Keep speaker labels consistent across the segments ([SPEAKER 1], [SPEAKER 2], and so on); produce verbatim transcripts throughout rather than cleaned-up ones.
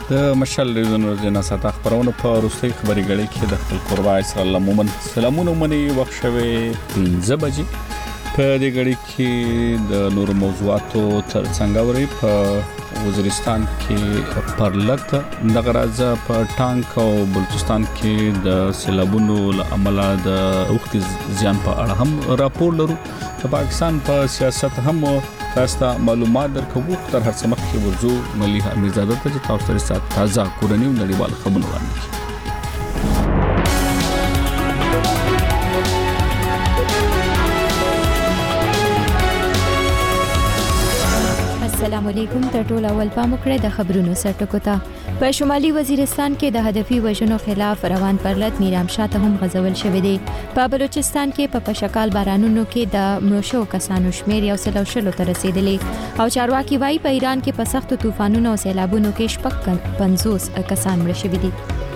[SPEAKER 1] د مشال ریزونو جنا ساته خبرونه په روسي خبري غړي کې د خپل قربای سره لمومن سلامونه مني وخت شوي پنځه بجې په دې غړي کې د نور موضوعاتو تر څنګه وري په وزیرستان کې پرلط د غرازه په ټانک او بلوچستان کې د سیلابونو عمل د وخت زیان په اړه هم راپور لرو د پاکستان په سیاست هم تاسو معلومات درکوو تر هر څه مخکې ورزو ملي امیرزاده ته تاسو سره تازه کورنۍ نړیوال خبرونه وړاندې
[SPEAKER 2] السلام علیکم تر ټولو اول پام وکړئ د خبرونو سرټکو ته په شمالي وزیرستان کې د هدفي وژنو خلاف روان پرلط میرام شاه ته هم غزول شوې دي په بلوچستان کې په پشکال بارانونو کې د مړو کسانو شمیر یو سل شلو ته رسیدلی او چارواکي وايي په ایران کې په سختو طوفانونو او سیلابونو کې شپږ پنځوس کسان مړه شوي دي.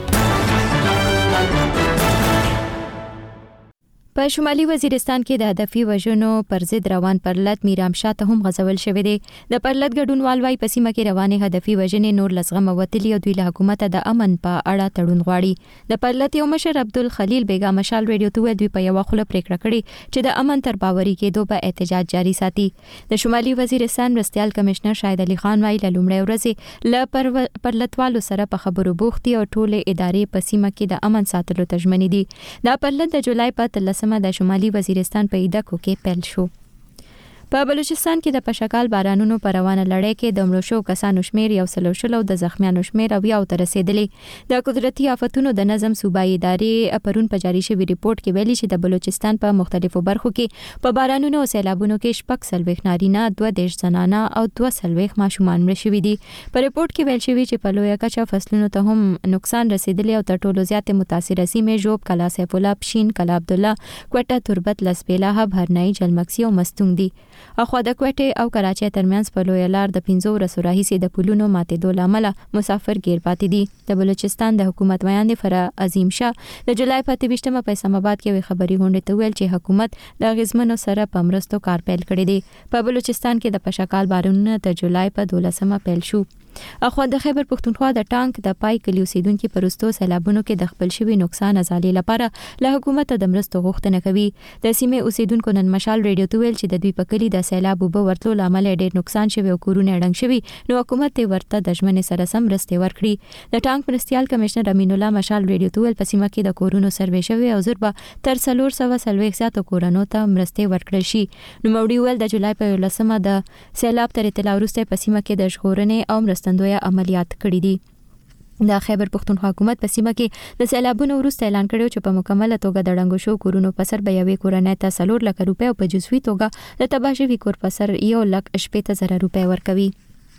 [SPEAKER 2] په شمالي وزیرستان کې د هدفي وژنو پر ضد روان پرلط میرام شاه ته هم غزول شوې دي د پرلط ګډونوال وايي په سیمه کې روانې هدفي وژنې نور لزغم وتلی او دوی له حکومت د امن په اړه تړون غواړي د پرلط یو مشر عبدالخلیل بیگا مشال ریډیو ته دوی په یو خله پریکړه کړې چې د امن تر باوري کېدو به احتجاج جاري ساتي. د شمالي وزیرستان مرستيال کمشنر شاهد علي خان وايي له لومړۍ ورځې ل پرلطوالو سره په خبرو بوختي او ټوله ادارې په سیمه کې د امن ساتلو تضمین دي. دا پرلط د جولای په د شمالي وزیرستان په ایدکو کې پیل شو. په بلوچستان کې د پشکال بارانونو پر روانه لړۍ کې د مړو شو کسانو شمیر یو سل شل او د زخمیانو شمیر او یو تر رسیدلی. د قدرتي آفتونو د نظم صوبایي ادارې پرون په جاری شوی ریپورت کې ویلي چې د بلوچستان په مختلفو برخو کې په بارانونو او سیلابونو کې شپږ سلويخ نارینه دوه دیش زنانه او دوه سلويخ ماشومان مړه شوي دي. په ریپورت کې ویل شوی چې په لویه کچه فصلونو ته هم نقصان رسیدلی او تر ټولو زیات متاثره سیمې جوب کلا سیف الله پشین کلا عبد الله کوټه تربت لسپیلا هب هرنای جلمکسی او مستونګ دي. اخو د کوټه او کراچۍ ترمنځ په لوی لار د پنځو ورځو راهیسې د پلونو ماتېدو لامل مسافر گیر پاتې دي. د بلوچستان د حکومت ویاند فرا عظیم شاه د جولای په تیشتمه په اسلام آباد کې خبري غونډه ته ویل چې حکومت د غزمنو سره په مرستو کار پیل کړی دی. په بلوچستان کې د پشکال بارانونه د جولای په دولسمه پیل شو. اخو د خیبر پختونخوا د ټانک د پای کلی اوسیدونکو پرستو سیلابونو کې د خپل شوی نقصان ازالي لپاره له حکومت د مرستو غوښتنه کوي. د سیمې اوسیدونکو نن مشال ریډیو ته ویل چې د دوی په کلی د سیلاب وب ورتلو لامل ډېر نقصان شوی او کورونه ډنګ شوی نو حکومت ته ورته د ژمنې سره سم مرستې ورکړي. د ټانک مرستيال کمشنر امین الله مشال ریډیو ته ویل په سیمه کې د کورونو سروې شوی او زربه تر څلور سوه سلويخ زیاتو کورونو ته مرستې ورکړل شي. نو موري ویل د جولای په لسمه د سیلاب تر اطلاع وروسته په سیمه کې د ژغورنې او مرستندوی عملیات کړی دي. د خیبر پختونخوا حکومت په سیمه کې د سیلابونو وروسته اعلان کړی چې په مکمله توګه د ډنګو شو کورونو په سر به یوې کورنۍ ته څلور لک روپۍ او په جزوي توګه د تباشوي کور په سر یو لک شپږ زره روپۍ ورکوي.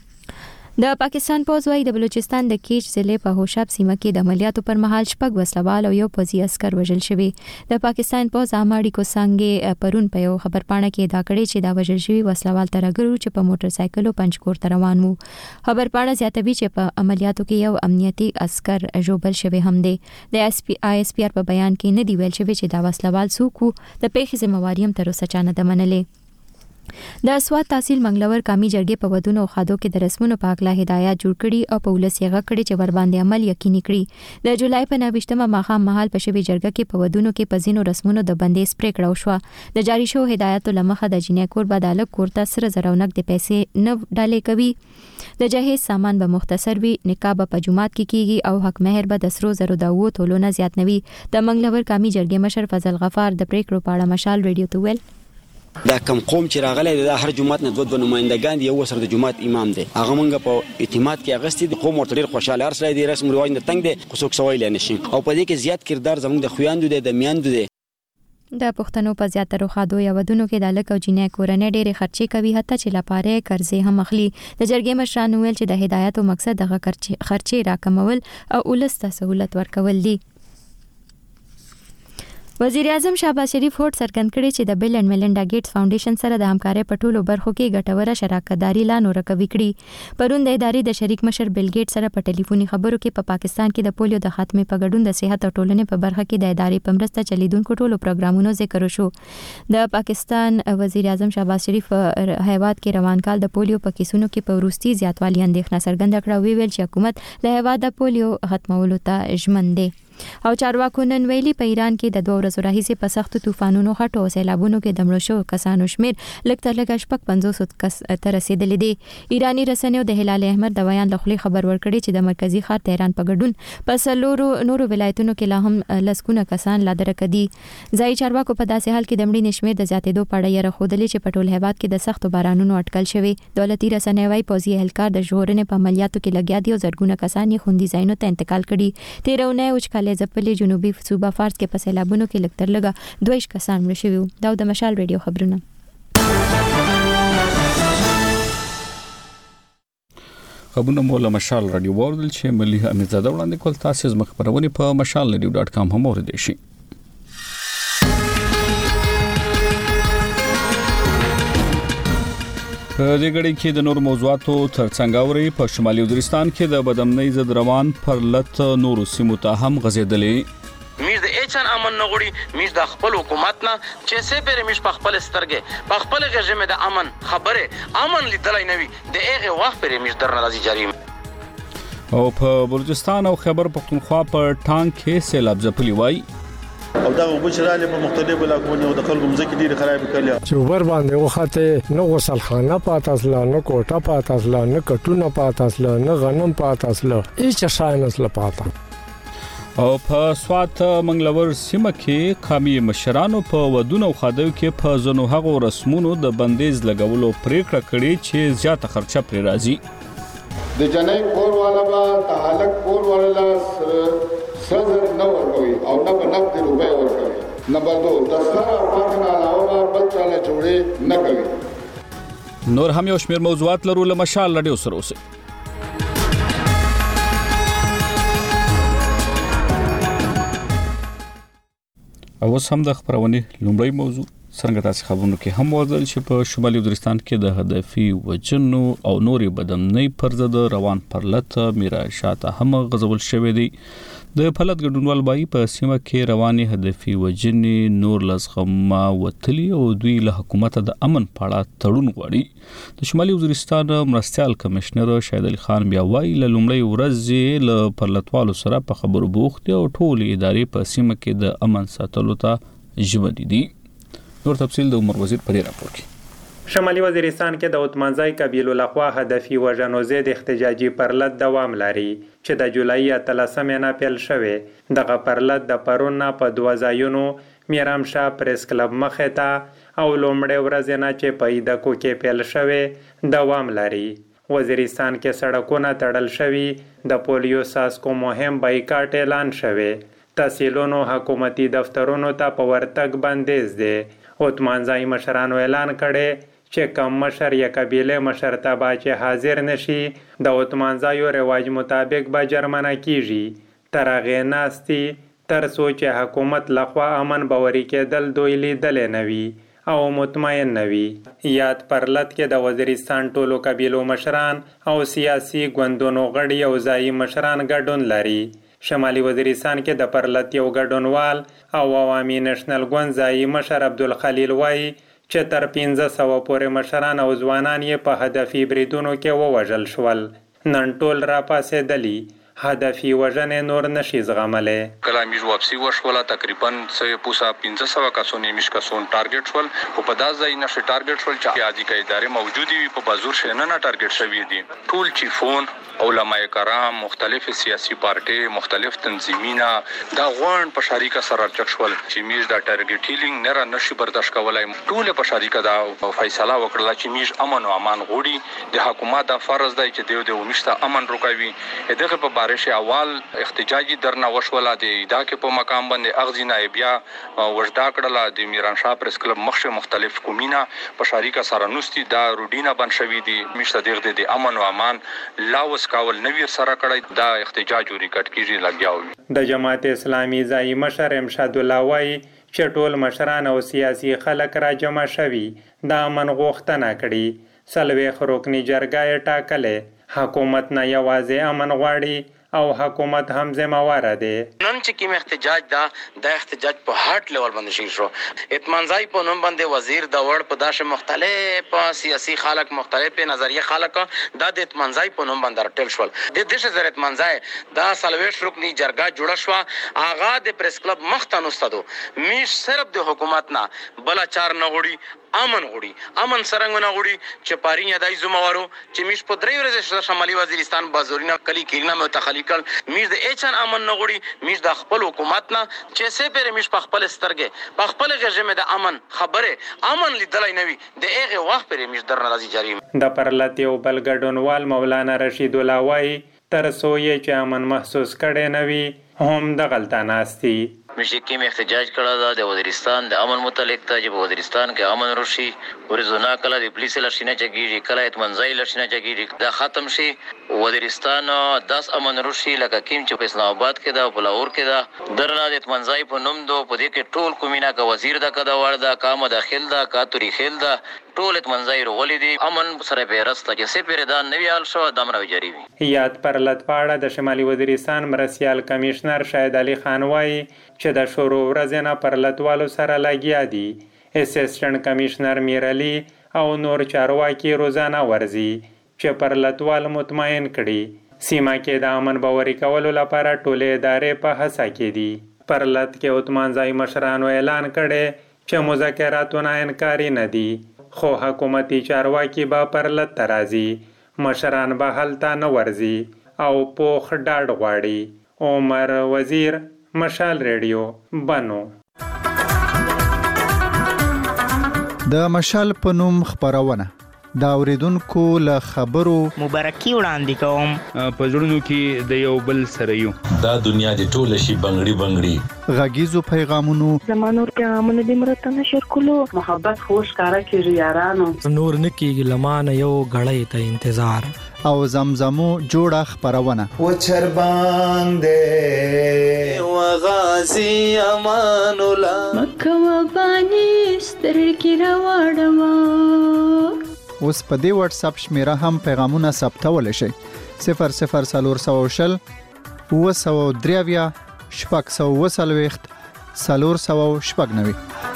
[SPEAKER 2] د پاکستان پوځ وايي د بلوچستان د کیچ ضلع په هوشاب سیمه کې د عملیاتو پر مهال شپږ وسلوال او یو پوځي عسكر وژل شوی. د پاکستان پوځ اماړي کو څنګه پرون په یو خبرپاڼه کې دا کړی چې دا وژل شوی وسلوال ترګرو چې په موټر سایکل او پنځکور ته روان وو. خبرپاڼه زیاتوي چې په عملیاتو کې یو امنیتي عسكر ژوبل شوی هم دی. د اس پی آی اس پی آر په بیان کې نه دی ویل شوی چې دا وسلوال څوک وو. د پیښې ذمہواری هم تر اوسه چا نه ده منلې. د اسوات تحصیل منګلور قومي جرګې په ودونو او خادو کې د رسمونو په اړه هدایت جوړ کړي او په ولس یې غږ کړي چې ور باندې عمل یقیني کړي. د جولای په نوښتمه ماښام مهال په شوی جرګه کې په ودونو کې په زینو رسمونو د بندیز پریکړه وشوه. د جاری شو هدایت لمخه د جنې کور بداله کورته سره زرو نقد پیسې نه ډالې کوي. د جهیز سامان به مختصر وي، نکاح په جمعات کې کیږي او حق مہر به د سرو زرو د وو تولونه زیات نوي. د منګلور قومي جرګې مشر فضل غفار د پریکړو په اړه مشال ریډیو ته ویل
[SPEAKER 3] دا کم قوم چې راغلی د هر جمعات نه دوه دوه نمائندگان دي، یو سره د جمعات امام دی. هغه مونږ په اعتماد کې اغستې د قوم ورته ډیر خوشاله هر سره دی رسم رواج نه تنگ دي خو څوک سوال نه شي او په دې کې زیات کردار زموږ د خویاندو دی د میاندو دی.
[SPEAKER 2] د پښتنو په زیاتره خادو یا ودونو کې د لک او جنې کورنۍ ډېرې خرچې کوي حتی چې لپاره قرضې هم اخلي. د جرګې مشران ویل چې د هدایت او مقصد دغه خرچې راکمول او ولس ته سہولت ورکول دي. وزیر اعظم شهباز شریف هوډ څرګند کړی چې د بیل اینڈ میلنډا ګیټس فاونډیشن سره د همکارۍ په ټولو برخو کې ګټوره شراکتداري لا نور قوي کړي. پرون د ادارې د شریک مشر بیل ګیټس سره په ټلیفوني خبرو کې په پا پاکستان کې د پولیو د خاتمې په ګډون د صحت او ټولنې په برخه کې د ادارې په مرسته چلیدونکو ټولو پروګرامونو ذکر وشو. د پاکستان وزیر اعظم شهباز شریف هیواد کې روان کال د پولیو په کیسونو کې په وروستي زیاتوالي اندېښنه څرګنده کړه. وی ویل چې حکومت له هیواد د پولیو ختمولو ته ژمن دی. او چارواکو نن ویلي په ایران کې د دوه ورځو راهیسې په سختو طوفانونو خټو او سیلابونو کې د مړو شوو کسانو شمیر لږ تر لږه شپږ پنځوس کس ته رسیدلی دی. ایرانی رسنیو د هلال احمر د بیان له خولې خبر ورکړی چې د مرکزی ښار تهران په ګډون په څلورو نورو ولایتونو کې لا هم لسګونه کسان لا درک دي. ځایي چارواکو په داسې حال کې د مړینې شمیر د زیاتېدو په اړه یې راښودلې چې په ټول هیواد کې د سختو بارانونو اټکل شوی. دولتي رسنۍ وايي پوځي اهلکار د ژغورنې په عملیاتو کې لګیا دي او زرګونه کسان یې خوندي ځایونو ته انتقال کړي. تېره اونۍ وچکالۍ ځپلې جنوبي صوبه فارس کې په سیلابونو کې لږ تر لږه دوه ویشت کسان مړه شوي وو. دا د مشال ریډیو خبرونه.
[SPEAKER 1] خبرونه مو له مشال رادیو واردل چې ملي امیرزاده وړاندې کول. تاسو زما خبرونه په مشال رادیو ډاټ کام هم اوریدئ شئ. په دې غړي کې د نور موضوعاتو ترڅنګ اوري په شمالي وزیرستان کې د بدامنۍ ضد روان پر لټ نور سیمو ته هم غزیدلې.
[SPEAKER 4] میز د اچن امن نغړي میز د خپل حکومت نه چې سه پیر میش په خپل سترګې په خپل غژمه د امن خبره امن لیدلای نوي د هغه وخت پیر میش درنه راځي جاری.
[SPEAKER 1] او په بلوچستان او خیبر پختونخوا په ټانک کې سیلاب ځپلی وای
[SPEAKER 5] او دا وبشراله په مختلفو علاقو او د خلکو مزکی ډیره خراب کړل
[SPEAKER 6] چې ور باندې وخته نو غسل خانه پاتاسله نو کوټه پاتاسله نو کټونه پاتاسله نو غنم پاتاسله هیڅ شای نسله پاتا.
[SPEAKER 1] او په سوات منګلور سیمه کې قومي مشرانو په ودونو خادو کې په زنو هغو رسمونو د بندیز لګولو پریکړه کړې چې زیاته خرچه پرې راځي.
[SPEAKER 7] د جنۍ کور والا با د حالک کور والا سر نه ورکوي او نه په نقد روپے ورکوي. نمبر دو د سره ورکړه علاوه بل چاله جوړې نه کوي.
[SPEAKER 1] نور هم یو شمیر موضوعات لرو له مشال رادیو سره اوسئ. او اوس هم د خبرونې لومړی موضوع څنګه تاسو خبرونه کې هم وځل چې په شمالي وزیرستان کې د هدفي وجنو او نوري بدامنۍ پر ضد روان پرلط میرا شاته هم غزول شوې دي. د پلت ګډونوال بای په سیمه کې رواني هدفي وجنې نور لزغما وتلی او دوی له حکومت د امن پاړه تړون غواړي. د شمالي وزیرستان مرستيال کمشنر شاهد علي خان بیا وایي له لومړی ورځ له پرلطوالو سره په خبرو بوخت او ټول ادارې په سیمه کې د امن ساتلو ته ژمن دي. نور تفصیل د عمر وزیر په راپور کې.
[SPEAKER 8] شمالي وزیرستان کې د اتمانځای قبیلو لخوا هدفي وژنو ضد احتجاجي پرلط دوام لري چې د جولای اتلسمې نه پیل شوې. دغه پرلط د پرون نه په دوه ځایونو میرامشاه پریس کلب مخې ته او لومړی ورځ نه چې په ایدکو کې پیل شوې دوام لري. وزیرستان کې سړکونه تړل شوي، د پولیو ساسکو مهم بایکاټ اعلان شوی، تحصیلونو حکومتي دفترونو ته په ورتګ بندیز دی. اتمانځای مشرانو اعلان کړي چې کم مشر یا قبیله مشر ته با چې حاضر نشي د اتمانځایو رواج مطابق به جرمنه کیږي. تر هغې ناستې تر څو چې حکومت لخوا امن باوري کېدل دوی لیدلې نه وي او مطمئن نه وي. یاد پرلط کې د وزیرستان ټولو قبیلو مشران او سیاسي ګوندونو غړي او ځایي مشران ګډون لري. شمالي وزیرستان کې د پرلط یو ګډونوال او عوامي نېشنل ګوند ځایي مشر عبدالخلیل وایي چې تر پنځه سوه پورې مشران او ځوانان یې په هدفي بریدونو کې ووژل شول. نن ټول راپاڅېدلي، هدفي وژنې نور نشي زغملی.
[SPEAKER 9] کله میش واپسي وشوله تقریبا سوه پوسه پنځه سوه کسونه میش کسون ټارګټ شول او په دا ځای نشي ټارګټ شول چې عادي کې ادارې موجودي وي په بازور شنه نه ټارګټ شوی دي. ټول چیفون علماء کرام مختلف سیاسي پارټي مختلف تنظیمونه دا غون په شریکه سره چک شول چې میش دا ټارګټینګ نه را نشي برداشت کولای. ټول په شریکه دا فیصله وکړه چې میش امن او امان غوړي. د حکومت د فرض دی چې دیو د میشته امن روکوي. دغه په بارش اول احتجاجي درنه وشوله د ایداکې په مقام باندې اغزي نائبیا وجدا کړله د میرانشاه پریس کلب مخشه مختلف کومینه په شریکه سره نوستي دا روډینه بن شوی دي. میشته دغه د امن او امان لاوس کاول نویر سره کړی دا احتجاج ریکټ کیږي لګیاوي.
[SPEAKER 8] د جماعت اسلامي ځایي مشر امشاد الله وایي چې ټول مشران او سیاسي خلک را جمع شوي د امن غوښتنه کړي. څلوېښت رکني جرګه یې ټاکلې. حکومت نه یوازې امن غواړي او حکومت هم ذمہواره دی.
[SPEAKER 4] نن چې کوم احتجاج دا د احتجاج په هارت لیول باندې شي شو. اطمینان په نوم باندې وزیر د وړ په داشه مختلف سیاسي خلک مختلف نظریه خلک دا د اطمینان په نوم باندې راټل شول. د دې شزر اطمینان دا څلوېښت رکني جرګه جوړه شو. اغا د پریس کلب مخته نوستدو میش صرف د حکومت نه بل چار نه غوړي امن غوړي. امن سرنګ نه غوړي چې پارینه دای زموارو چې میش په درې ورځې شمالي وزیرستان بازورینه کلی کیرنا متخلی کړ. میش د اچن امن نه غوړي. میش د خپل حکومت نه چې سه پیر میش په خپل سترګې په خپل غژمه د امن خبره امن لیدلای نوي د هغه وخت پیر میش درنه راځي جاری.
[SPEAKER 8] د پرلط یو بل ګډونوال مولانا رشید الله وای تر سوې چې امن محسوس کړي نوي هم د غلطه ناستی.
[SPEAKER 10] مشکیم احتجاج کړه دا د وزیرستان د امن متعلق ته چې په وزیرستان کې امن راشي ورزونه کله د پولیس لښینه چګیږي کله اطمینان لښینه چګیږي دا ختم شي. وزیرستان داس امن راشي لکه کیم چې په اسلام آباد کې دا په لاهور کې دا درنه د اطمینان په نوم دو په دې کې ټول کومینه کا وزیر دا کدا وردا کام داخل دا کا توري خل دا ټول اطمینان ولې دي امن سره به راسته چې سه پیردان نوی حال شو دمر جاری وي.
[SPEAKER 8] یاد پرلط پاړه د شمالي وزیرستان مرسیال کمشنر شاهد علي خان وای چې د شروع ورځې نه پرلطوالو سره لګیا دي. اسسټنټ کمشنر میر علي او نور چارواکي روزانه ورزي چې پرلطوال مطمئن کړي. سیمه کې د امن باوري کولو لپاره ټولې ادارې په هڅه کې دي. پرلط کې عثمانزای مشرانو اعلان کړي چې مذاکراتونه انکاري نه دي خو حکومتي چارواکي به پرلط ته راځي. مشران به هلته نه ورځي او پوخ ډاډ غواړي. عمر وزیر مشال ریډیو بنو.
[SPEAKER 11] د مشال په نوم خبرونه دا اوریدونکو له خبرو
[SPEAKER 12] مبارکي وړاندې کوم.
[SPEAKER 13] په ژوندونو کې د یو بل سره یو
[SPEAKER 14] دا دنیا د ټوله شي بنگړي بنگړي
[SPEAKER 11] غږیزو پیغامونو
[SPEAKER 15] زمانور کې امن دې مرته نشر کولو محبت خوش کارا کې یارانو
[SPEAKER 16] نور نکیږي لمانه یو غړې ته انتظار
[SPEAKER 11] او زمزمو جوړه خبرونه
[SPEAKER 17] و چر باندې و غازی امان الله
[SPEAKER 18] مکه و باندې سترګې راوړم.
[SPEAKER 11] اوس په دې واتس اپ شمیره هم پیغامونه ثبتول شي صفر صفر سلور سو شل و سو دریویا شپږ سو وسلويخت سلور سو شپږ نوي.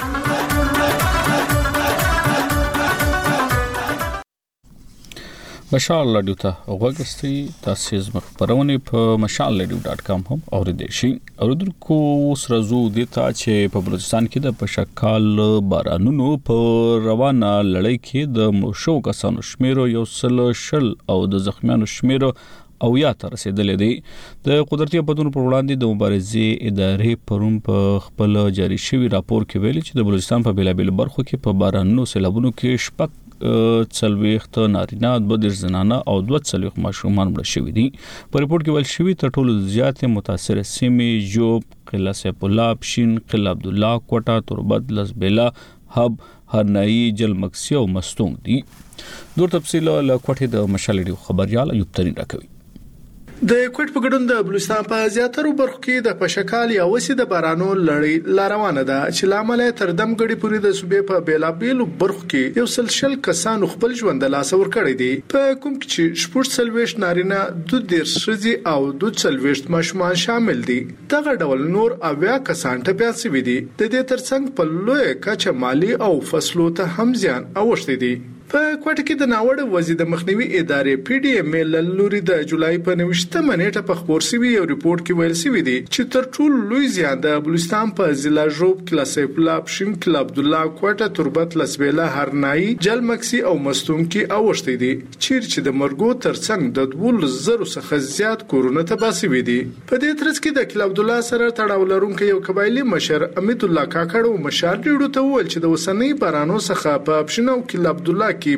[SPEAKER 1] مشال رادیو ته وګورئ تاسو زموږ خبرونه په مشال رادیو ډاټ کام هم اوریدئ شئ. اوریدونکو سره زو د تا چې په بلوچستان کې د پشکال بارانونو په روانه لړۍ کې د مشو کسانو شمیرو یو سل شل او د زخمیانو شمیرو او یا تر رسیدلې دي. د قدرتي آفتونو پر وړاندې د مبارزې ادارې پرون په خپل جاری شوی راپور کې ویلي چې د بلوچستان په بیلابیل برخو کې په بارانونو سیلابونو کې شپږ څلويخت نارینه دوه د زنانه او دوه څلويخت ماشومان مړ شوي دي. په ریپورت کې ویل شوی تر ټولو زیات متاثر سیمې جوب قلعه سیف الله پشین قلعه عبد الله کوټه تربت لزبیلا هب هرنائی جلمکسی او مستونګ دي. نور تفصیل له کوټې د مشال خبريال ایوب ترين راکوي.
[SPEAKER 19] د کوټ په ګډون د بلوچستان په زیاترو برخو کې د پشکال یا وسی د بارانو لړۍ لاروانه ده چې لامل تر دم غړي پوری د صوبې په بیلابیل برخو کې یو سلسل کسانو خپل ژوند لاس ور کړی دي. په کوم کې چې شپږ سلويشت نارینه دوه دیر شذي او دوه سلويشت ماشومان شامل دي. دغه ډول نور اویا کسان ټپيان سوي دي. د دې ترڅنګ په لوی کچه مالی او فصلو ته هم زیان اوښتي دي. په کوټه کې د ناوړ وزیر د مخنیوي ادارې پی ډی ایم ال لوري د جولای په نوښته منېټه په خبر سوي یو ریپورت کې ویل سوي دي چې تر ټولو لوی زیان د بلوچستان په ضلع جوب کلاسه سیف الله پشین کلب عبد الله کوټه تربت لسبیله هرنائی جلمکسی او مستون کې اوښتي دي چې چې د مرګو ترڅنګ د دوه زره څخه زیات کورونه تباه سوي دي. په دې ترڅ کې د کلب عبد الله سره تړاو لرونکي یو قبایلی مشر امید الله کاکړ او مشار ډیرو ته ویل چې د وسنۍ بارانو څخه په پښینو کلب عبد الله کې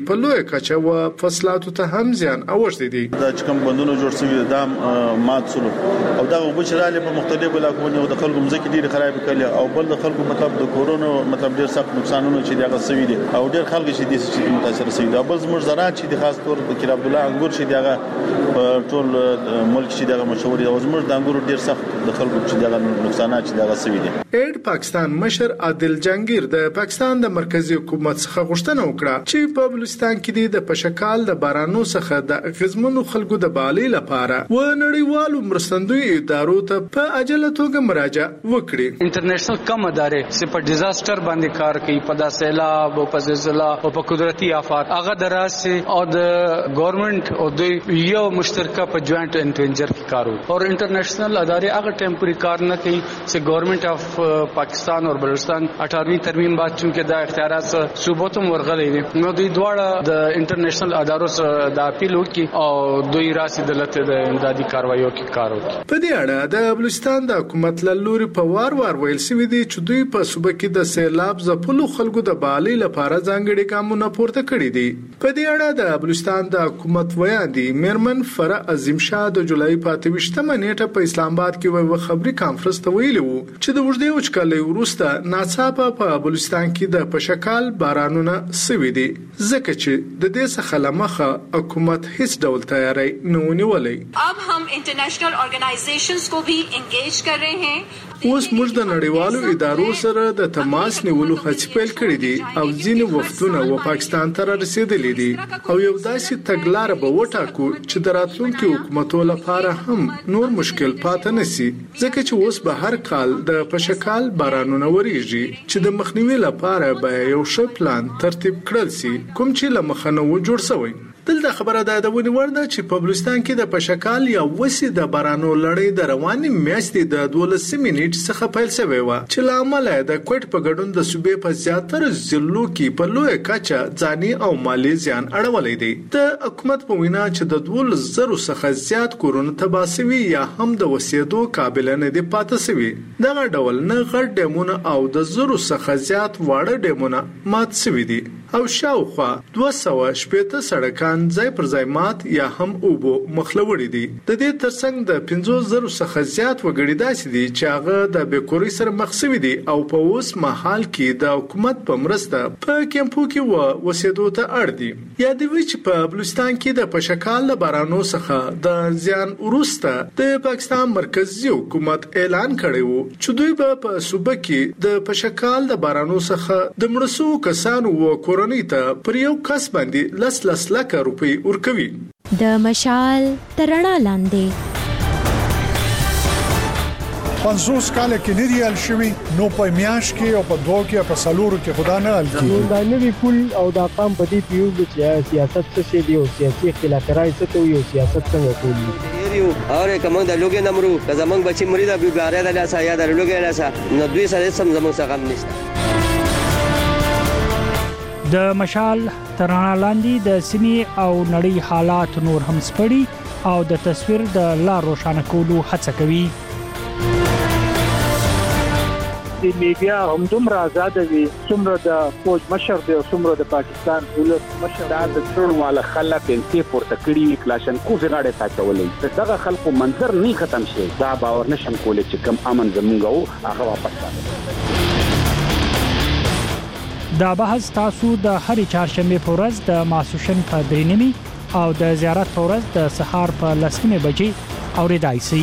[SPEAKER 19] په لوی کچه و فصلاتو ته هم زیان اوښتي دي.
[SPEAKER 5] دا چې کوم بندونه جوړ شوي دا مات سلو او دا وبچراله په مختلفو علاقو د خلکو مزکه ډیر خراب کړي او بل د خلکو مطلب د کورونا مطلب ډیر سخت نقصانونه چې دغه سوي دي او ډیر خلک چې د سې متاثر شوي دي. بل زموږ زراعت چې د خاص طور د کیر عبد الله انګور چې دغه ټول ملک چې دغه مشهور دی او زموږ د انګور ډیر سخت د خلکو چې دغه نقصانات چې دغه سوي دي.
[SPEAKER 19] اډ پاکستان مشر عادل جنگیر د پاکستان د مرکزی حکومت څخه غوښتنه وکړه چې په بلوچستان کې د پشکال د بارانو څخه د غزمنو خلکو د بالي لپاره و نړیوالو مرستندوی ادارو ته په عجله توګه مراجعه وکړي.
[SPEAKER 20] انټرنیشنل کم ادارې چې په ډیزاستر باندې کار کوي، په د سیلاب او په زلزلہ او په قدرتي آفات هغه دراسه او د ګورنمنت او د یو مشترکه په جوائنٹ انټرنجر کې کارو او انټرنیشنل ادارې هغه ټیمپوري کار نه کوي چې ګورنمنت اف پاکستان اور بلوچستان اٹھارہویں ترمیم بعد چونکه دا اختیارات صوبو ته ورغلي دي نو دوی دواړه د انټرنیشنل ادارو سره د اپیل وکي او دوی راسي دلته د امدادي کاروایو کې کار وکړي.
[SPEAKER 19] په دې اړه د بلوچستان د حکومت له لوري په وار وار ویل شوی دی چې دوی په صوبه کې د سیلاب ځپلو خلکو د بالي لپاره ځانګړي ګامونه پورته کړي دي. په دې اړه د بلوچستان د حکومت ویاندي میرمن فرا عظیم شاه د جولای په اته ویشتمه نیټه په اسلام آباد کې یو خبري کانفرنس ته ویلي وو چې د وژدې وچکالۍ وروسته ناڅاپه په بلوچستان کې د پشکال بارانونه سوي دي ځکه چې د دې څخه لمخه حکومت هیڅ ډول تیاری نه ونیولې.
[SPEAKER 21] अब हम international organisations को भी इंगेज कर रहे हैं.
[SPEAKER 19] اوس موږ د نړیوالو ادارو سره د تماس نیولو هڅې پیل کړې دي او ځینې وفتونه و پاکستان ته رسیدلي دي او یو داسې تګلاره به وټاکو چې د راتلونکي حکومتو لپاره هم نور مشکل پاتې نشي ځکه چې اوس به هر کال د پشکال بارانونه وریږي چې د مخنیوي لپاره به یو ښه پلان ترتیب کړل شي کوم چې له مخه نه و جوړ شوی. دلته خبره ده د ونی ورده چې په بلوچستان کې د پشکال یا وسی د بارانو لړۍ د رواني میاشتې د دولسمې نیټې څخه پیل شوې و چې لامل د کوټ په ګډون د صوبې په زیاتره ضلعو کې په لوی کچه ځاني او مالی زیان اړولې دي. د حکومت په وینا چې د دولس زرو څخه زیات کورونه تباه شوي یا هم د وسیدو قابل نه دي پاتې شوي. دغه ډول نه غټ ډیمونه او د زرو څخه زیات واړه ډیمونه مات شوي دي او شاوخوا دوه سوه شپېته سړکان ځای پر ځای مات یا هم اوبو مخلوړي دي. د دې ترڅنګ د پنځوس زرو څخه زیات وګړي داسې دي چې هغه د بیکوري سره مخ شوي دي او په اوس مهال کې د حکومت په مرسته په کیمپو کې و وسیدو ته اړ دي. یادوي چې په بلوچستان کې د پشکال له بارانو څخه د زیان وروسته د پاکستان مرکزی حکومت اعلان کړی وو چې دوی به په صوبه کې د پشکال د بارانو څخه د مړسو کسانو و کورنۍ ته پر یو کس باندې لس لس لکه روپۍ ورکوي.
[SPEAKER 2] د مشال ترڼا لاندې
[SPEAKER 22] پنځوس کال کې نه دی ال شوی نو په میاش کې او په دوه کې په سالورو کې خدا نه ال کی
[SPEAKER 23] دا نوی پول او دا قام په دې پیو چې سیاست څه دی او سیاسي اختلافات څه ته یو سیاست څنګه کوي
[SPEAKER 24] یو اور کوم د لوګي نمرو زمنګ بچی مری د بیګاره د لاسه یا د لوګي لاسه نو دوی سره سم زمنګ څنګه هم نشته.
[SPEAKER 25] د مشال ترڼا لاندې د سیمې او نړۍ حالات نور هم سپړي او د تصویر د لار روښانه کولو هڅه کوي.
[SPEAKER 23] د میډیا هم دومره آزاد وي څومره د فوج مشر دی او څومره د پاکستان ولس مشر
[SPEAKER 26] دا د څړواله خلک انتي پورته کړی کلاشن کو زغاړه تاچولې دغه خلکو منظر نه ختم شي دا باور نشم کولای چې کم امن زمونږ هغه واپس راځي.
[SPEAKER 25] دا بحث تاسو د هرې چهارشنبه په ورځ د ماسوشن په درې نیمې او د زیارت په ورځ د سهار په لس نیمې بجې اوریدای شئ.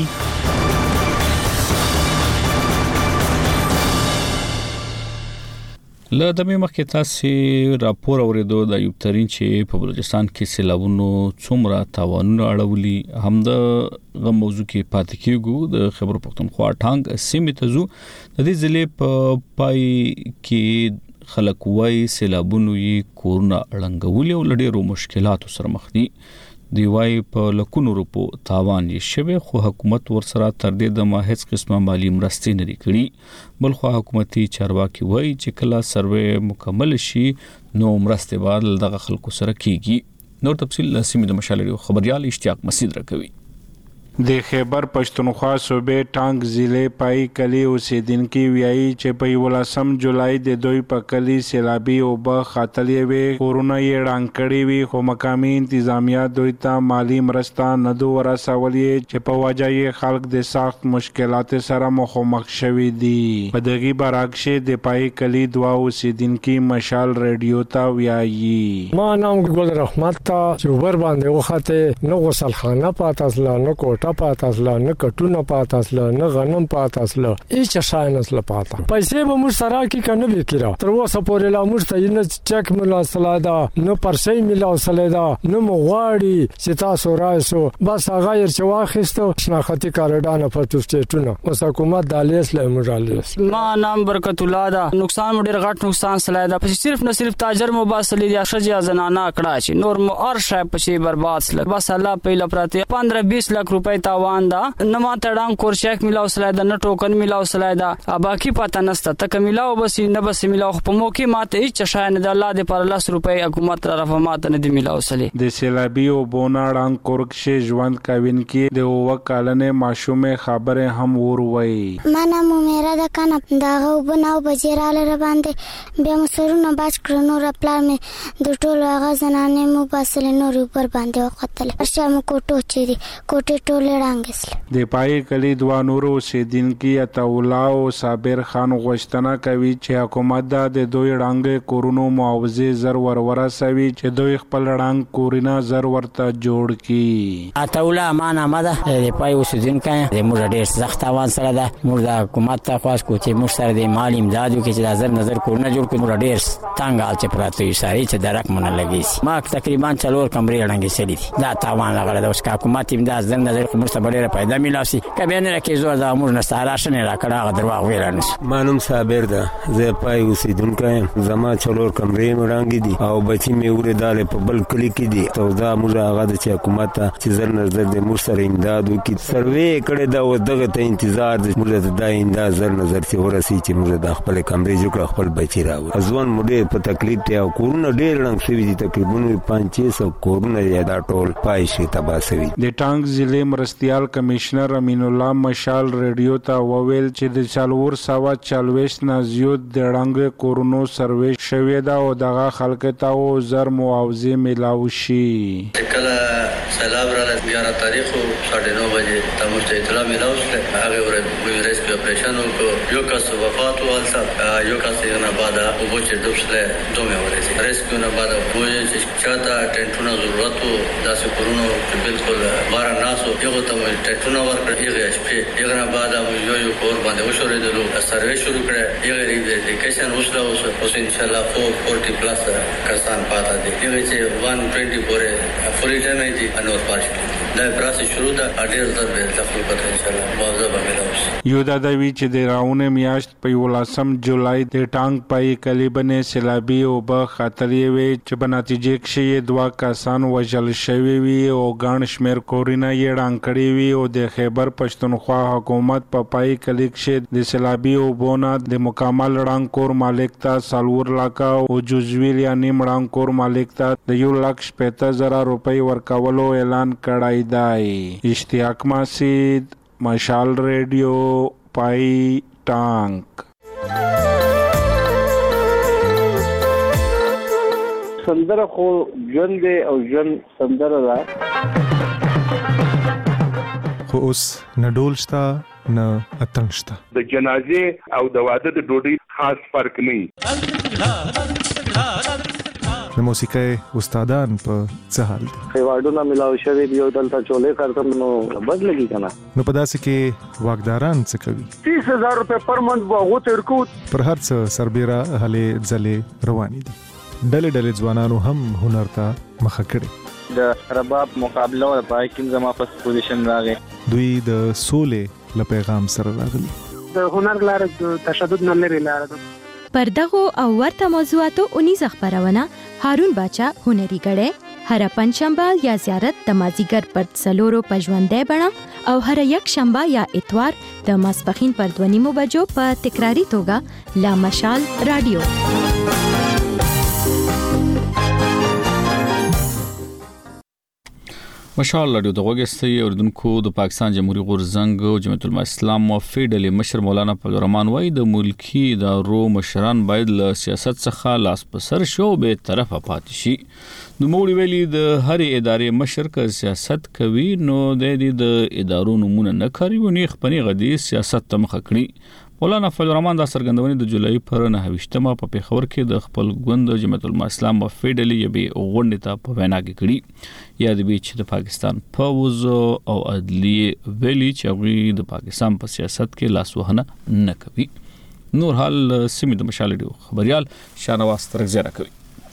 [SPEAKER 1] له دمه مخکې تاسو راپور اوریدو د ایوب ترين چې په بلوچستان کې سیلابونو څومره تاوانونه اړولي هم د غو موضوع کې پاتې کیږو. د خبر پښتونخوا ټانګ سیمه تزو د دې ضلع په پای کې خلک وای سیلابونو یې کورونه اړنګولي او لډېرو مشکلاتو سره مخ دي. دی وای په لکونو روپو تاوان یې شوه خو حکومت ورسره تر دې د ما هیڅ قسمه مالی مرستې نه کړي. بل خو حکومتي چارواکي وای چې کله سروې مکمل شي نو مرستې به دغه خلکو سره کیږي. نو تفصیل سیمه د مشالې خبريال اشتیاق مسعود راکوي.
[SPEAKER 3] د خیبر پښتونخوا صوبې ټانک ضلع پای کلی اوسیدونکو ویایي چې په یولسم جولای د دوی په کلی سیلابي اوبه خاتلې وي کورونه یې ړنګ کړي وي خو مقامي انتظامیه دوی ته مالی مرسته نه دو ورسولې چې په وجه یې خلک د سخت مشکلات سره مخامخ شوي دي په دغه برعکس د پای کلی دوا اوسیدونکو مشال ریډیو ته ویایي
[SPEAKER 4] ما نام ګل رحمت تا چې ور باندې وخته نو غسل خانه پاتاسله نو کوټه پاتاسله نو کټونه پاتاسله نو غنم پاتاسله هیڅ شای نه پاتا پیسې به موږ سره کې کنه وکړه تر اوسه پورې لا موږ ته نه چک ملا سلادا نو پرسې ملا سلادا نو مغواړي چې تاسو راځو بس هغه ير چې واخیستو شناختی کارډانه پټو سټیټونه اوس حکومت دالیس له مجالس
[SPEAKER 6] ما نام برکت الله دا نقصان ډیر غټ نقصان سلادا په صرف نه صرف تاجر مباسلی یا شجیا زنانه کړه چې نور مو اور شای پشي برباد سل بس الله په لپاره پندرہ بیس لک روپے تاوان دا نه ما تړم کور شیک ملاو سلادا نه ټوکن ملاو سلادا باقي پتا نسته تک ملاو بس نه بس ملاو په موکي ماته هیڅ شای نه د الله د پر لاس روپے حکومت طرف ماته نه دی ملاو سلی
[SPEAKER 3] د سیلابي او بوناړان کورکشه ژوند کاوین کې د وکالنه ماشومه خبره هم ور وای
[SPEAKER 7] مانا مو میرا د کنه داغه وبناو بجیراله ر باندې بیا مسرونه باج کړنو را پلان می د ټولو هغه زنانه مو باسل نور پر باندې وختل ارشم کوټو چي کوټه ټوله رانګسل
[SPEAKER 3] د پای کلی دوا نورو سیدونکو اتولا او صابر خان غوښتنه کوي چې حکومت د دوی رنګ کورونو معاوضه زر ورورا سوي چې دوی خپل رنګ کورونه زر ورته جوړ کی
[SPEAKER 9] اتولا معنا مده د پای اوسیدونکو د موږ ډیر سخت اوان سره ده موږ د حکومت ته خواست کو چې موږ سره د مالی امدادو کې چې نظر نظر کورونه جوړ کړو موږ ډیر څنګه چې پراته یو ساري چې درک مونږ لګیږي ما تقریبا څلور کمرې رنګې سړي دا تاوان لګړه د اوس حکومت امداد زر نظر کوم څه بډېره پیدا میلاسي کبه نه کې زور د امور نه سارا شنه را کړه درواغ ویلانس
[SPEAKER 10] مانوم صابر ده زه پای اوسیدونکو زما څلور کمرې رنګې دي او بچی مې وره داله په بل کلی کې دي تو دا موږ هغه د حکومت چې زر نظر د موږ سره امداد وکړي سروې کړه دا و دغه ته انتظار د موږ د امداد زر نظر چې ورسي چې موږ د خپل کمرې جوړ خپل بچی راو ځوان موږ په تکلیف ته او کورونه ډېر رنګ شوی دي تقریبا پنځه سوه کورونه یا دا ټول پای شي تبا شوی
[SPEAKER 3] د ټانک ضلع مرستيال کمشنر امین الله مشال ریډیو ته وویل چې د چالور سوا چالويش نه زیات د رنګ کورونو سرویس شوی دا او دغه خلک ته او زر معاوضه ملاوي شي
[SPEAKER 27] کله سلام را لږه تاریخ ساڑھے نو بجې تاسو ته اطلاع ملاوي شوه هغه ورې ریسکیو اپریشن وکړو یو کس وفات وال یو کس یې نه بعد او بچ دوسله دومره ورسې ریسکیو نه بعد وایي چې چاته ټینټونو ضرورت وو داسې کورونو چې بالکل بار ناسو یو ته ټینټونو ورکړ یو شپې یو نه بعد یو یو کور باندې وشورېدلو سروې شروع کړه یو ریډیکیشن وسله اوس ان شاء الله فور فورټي پلس کسان پاته دي یو چې ون ټوینټي پورې فوري ټایم دی انور پارشل دا پروسس شروع ده اډیر زر تخفیف پته ان شاء الله موضوع به ملاوي
[SPEAKER 3] یو دا د وی چې د راونه میاشت په ولاسم جولای د ټانک پای کلی بنې سیلابي او به خطرې وي چې په نتیجه کې دوا کسان وژل شوی وي او ګڼ شمیر کورونه یې ړنګ کړي وي او د خیبر پښتونخوا حکومت په پای کلی کې د سیلابي او بونه د مکمل ړنګ کور مالک ته سالور لاکا او جزوی یا نیم ړنګ کور مالک ته د یو لک پنځه زره روپۍ ورکولو اعلان کړی دی اشتیاق مسجد مشال ریډیو پای ټانک
[SPEAKER 23] سندره خو ژوند او ژوند سندره ده
[SPEAKER 28] خو اوس نه ډول شته نه اتڼ شته
[SPEAKER 29] د جنازې او د واده د ډوډۍ خاص فرق نه
[SPEAKER 28] د موسیقۍ استادان په څه حال دي
[SPEAKER 23] ایوارډونه ملاو شوی دی او دلته چولې کارتم نو بد لګی کنه
[SPEAKER 28] نو په داسې کې واګداران څه کوي
[SPEAKER 23] تیس هزار روپے پر منټ وغو ترکو
[SPEAKER 28] پر هر څه سربېره هلې ځلې روانې دي ډلې ډلې ځوانانو هم هنر ته مخه کړي
[SPEAKER 23] د رباب مقابله او پای کې زما په پوزیشن راغی
[SPEAKER 28] دوی د سولې له پیغام سره راغلي
[SPEAKER 23] د هنر لار د تشدد نه لري لار ده
[SPEAKER 2] پر دغه او ورته موضوعاتو اونیز خبرونه هارون باچا هنري غړې هر پنځشنبه یا زیارت د مازیګر پر څلورو پژوندې بڼه او هر یک شنبه یا اتوار د ماسپخین پر دوه نیمو بجو په تکراری توګه لا مشال رادیو
[SPEAKER 1] مشال رادیو د وګستي اوردونکو د پاکستان جمهوریت غورزنګ جمعیت العلماء اسلام موافق ډلې مشر مولانا فضل الرحمن وای د ملکی ادارو مشران باید له سیاست څخه لاس په سر شو به طرفه پاتې شي. نو موږ ویلي د هرې ادارې مشر که سیاست کوي نو د دې د ادارو نمونه نه کوي خپل غدي سیاست ته مخ کړي. مولانا فضل الرحمن د سرګندونې د جولای پر نهه په پیښور کې د خپل ګوند جمعیت العلماء اسلام موافق ډلې یبه غونډه ته په وینا کې کړي. یا د بیچ د پاکستان پوز او عدلیه ویلي چې هغه د پاکستان په سیاست کې لاس وهنه نه کوي. نور حال سیمه د مشال ډیو خبريال شانواز ترغزه کوي.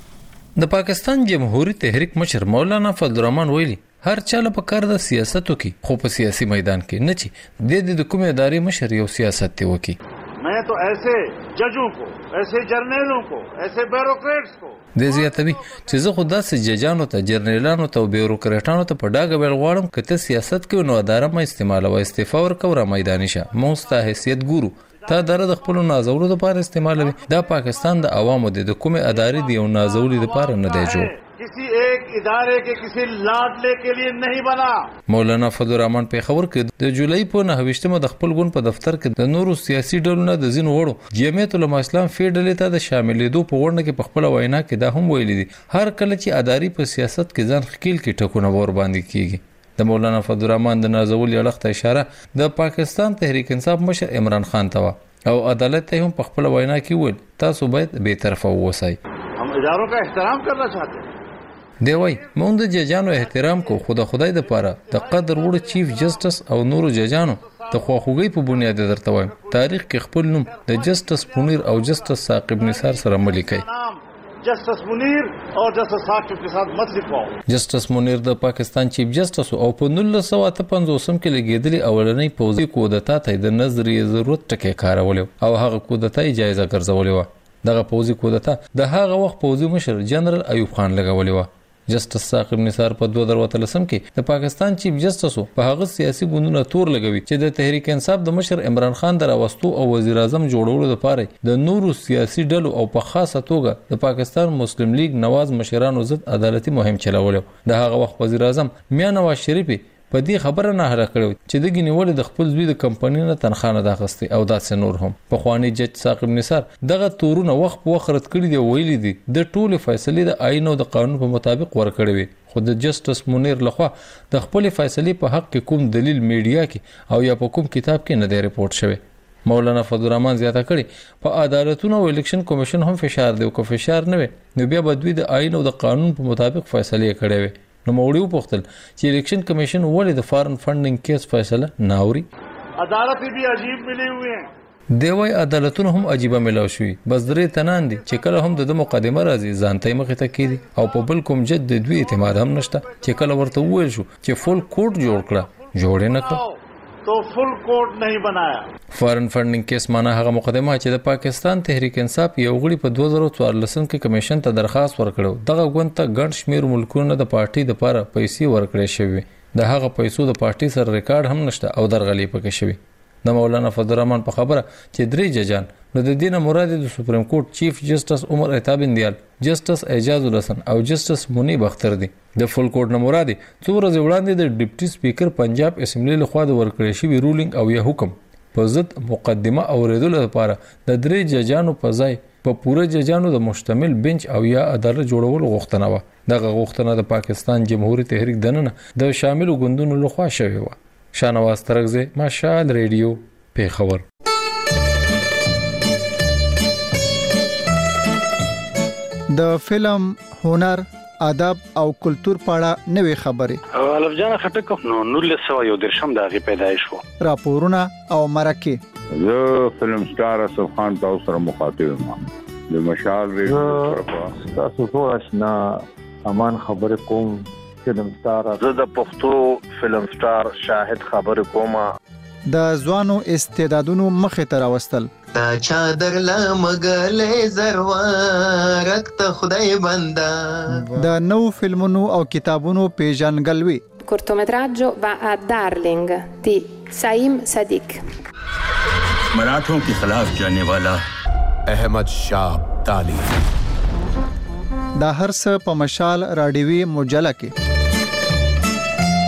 [SPEAKER 8] د پاکستان جمهوریت تحریک مشر مولانا فضل الرحمن ویلي هر چاله په کار د سیاستو کې خو په سیاسي میدان کې نه چی د د کومې ادارې مشر یو سیاست دی وکي.
[SPEAKER 11] मैं तो ऐसे जजों को ऐसे जर्नलों को ऐसे ब्यूरोक्रेट्स को
[SPEAKER 8] د زیاتوي چې زه خو داسې ججانو ته جرنیلانو ته او بیوروکریټانو ته په ډاګه ویل غواړم کته سیاست کې نو اداره ما استعمال او استعفا ورکو را میداني شه موستا حیثیت ګورو تا دره د خپل نازولو لپاره استعمالوي. دا پاکستان د عوامو د کومې ادارې دی او نازولي لپاره نه دی جوړ.
[SPEAKER 11] किसी एक इदारे के किसी लाडले के लिए नहीं बना.
[SPEAKER 8] مولانا فضل الرحمن پیښور کې د جولای په نهه د خپل ګوند په دفتر کې د نورو سیاسي ډلونو د ځینو وړو جمعیت العلماء اسلام فیډلې ته د شاملېدو په وړاندې کې په خپل وینا کې دا هم ویلي دي هر کله چې اداري په سیاست کې ځان خکیل کې ټکونه ور باندې کیږي. د مولانا فضل الرحمن د نازول یړخ ته اشاره د پاکستان تحریک انصاف مشر عمران خان ته او عدالت ته هم په خپل وینا کې ویل تاسو باید به طرفه اوسئ.
[SPEAKER 11] हम اداروں का एहतराम करना चाहते हैं.
[SPEAKER 8] دی وای مونږ د ججانو احترام کو خدا خدای د پاره د قدر وړ چیف جسټس او نورو ججانو د خواخوږي په بنیاد درته وایم تاریخ کې خپل نوم د جسټس منیر او جسټس ثاقب نثار سره ملي کوي.
[SPEAKER 11] जस्टिस मुनीर और जस्टिस साकिब के साथ मत लिखवाओ.
[SPEAKER 8] جسټس منیر د پاکستان چیف جسټس او په نولس سوه اته پنځوس کې لګیدلی اولنۍ پوځي کودتا ته د نظریه ضرورت ټکی کارول او هغه کودتا جایزه ګرځولې و. دغه پوځي کودتا د هغه وخت پوځي مشر جنرال ایوب خان لګولې و. جسټس ثاقب نثار په دوه زره اتلسم کې د پاکستان چیف جسټس په هغه سیاسي ګوندونو تور لګوي چې د تحریک انصاف د مشر عمران خان د راوستو او وزیر اعظم جوړولو لپاره د نورو سیاسي ډلو او په خاصه توګه د پاکستان مسلم لیگ نواز مشرانو ضد عدالتي مهم چلولو. د هغه وخت وزیر اعظم میا نواز شریف په دې خبره نه هره کړو چې د ګنیول د خپل زوی د کمپنۍ نه تنخواه نه اخیستي او داسې نور هم. په خواني جج ثاقب نثار دغه تورونه وخت په وخت رد کړی دی ویلي دي د ټولو فیصلې د آئین او د قانون په مطابق ورکړي وي خو د جسټس منیر لخوا د خپل فیصلې په حق کې کوم دلیل میډیا کې او یا په کوم کتاب کې نه دی رپورټ شوی. مولانا فضل الرحمن زیاته کړي په عدالتونو او الیکشن کمیشن هم فشار دی او که فشار نه وي نو بیا به دوی د آئین او د قانون په مطابق فیصلې کړي وي. نو موړیو پوښتل چې الیکشن کمیشن ولې د فارن فندینګ کیس فیصله نه اوري.
[SPEAKER 11] عدالت بھی عجیب ملے ہوئے ہیں.
[SPEAKER 8] دی وای عدالتونه هم عجیبه ملاو شوي بس درې تنان دي چې کله هم د مقدمه راځي ځانته مخې ته کیدي او په بل کوم جد د دوی اعتماد هم نشته چې کله ورته وویل شو چې فول کوډ جوړ کړه جوړ نه کړ
[SPEAKER 11] تو فل کوډ نه بنایا.
[SPEAKER 8] فارن فندینګ کیس معنا هغه مقدمه چې د پاکستان تحریک انصاف یو غړي په دوه زره څوارلسم کې کمیشن ته درخواست ورکړو دغه ګوند ته ګڼ شمیر ملکونو د پارټي د لپاره پیسې ورکړې شوې د هغه پیسو د پارټي سره ریکارډ هم نشته او درغلي پکې شوی. د مولانا فضل الرحمن په خبره چې درې ججان نو د دینه مراد د سپریم کورټ چیف جسټس عمر عتاب اندیال جسټس اعجاز الحسن او جسټس منیب اختر دي. د فل کورټ نه مراد څو ورځې وړاندې د ډیپټي سپیکر پنجاب اسمبلی لخوا د ورکړې شوی رولینګ او یا حکم په ضد مقدمه اوریدلو لپاره د درې ججانو په ځای په پوره ججانو د مشتمل بنچ او یا عدالت جوړول غوښتنه و. دغه غوښتنه د پاکستان جمهوریت تحریک دننه د شامل ګوندونو لخوا شوی و. شانواز ترغزه مشال ریډیو پیښور.
[SPEAKER 12] د فلم هنر ادب او کلچر پاړه نوې خبرې
[SPEAKER 26] الف جان خټک نو نولس سوه یو درشم د هغې پیدایش و.
[SPEAKER 12] راپورونه او مرکې
[SPEAKER 13] زه فلم سټار اسف خان تاسو سره مخاطب یم د مشال ریډیو
[SPEAKER 14] تاسو ټول آشنا امان خبرې کوم فلم سټار
[SPEAKER 13] زه د پښتو فلم سټار شاهد خبرې کوم
[SPEAKER 12] د ځوانو استعدادونو مخې ته راوستل
[SPEAKER 15] تا چادر لمغلې زروارک ته خدای بندا
[SPEAKER 12] د نو فلمونو او کتابونو پیژنګلوي.
[SPEAKER 16] cortometraggio va a Darling di Saim Sadiq.
[SPEAKER 17] मराठों के खिलाफ जाने वाला
[SPEAKER 12] احمد شاه ابدالي. دا هر څه په مشال راډیوي مجله کې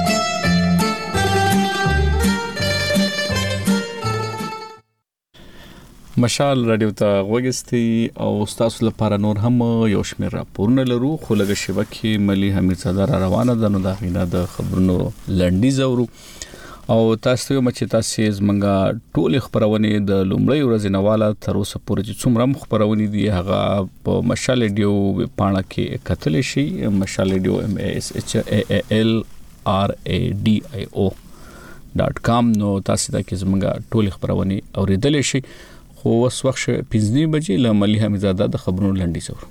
[SPEAKER 1] مشال رادیو ته وګستي او تاسو لپاره نور هم یو شمېر راپورونه لرو خو لږه شیبه کې ملي حمید صدر روانه ده نو دا غینه د خبرونو لنډي زورو او تاسو یو چې تاسو زمونږه ټول خبرونه د لومړی ورځې نواله تر اوسه پورې چې څومره خبرونه دي هغه په مشال ریډیو پاڼه کې کتل شي مشال ریډیو ام اس ایچ ا ال ار ا ډي آی او ډاٹ کام نو تاسو دا کې زمونږه ټول خبرونه اوریدل شي خو اوس وخت پنځه بجې له ملي حمیدزاده د خبرونو لنډي زور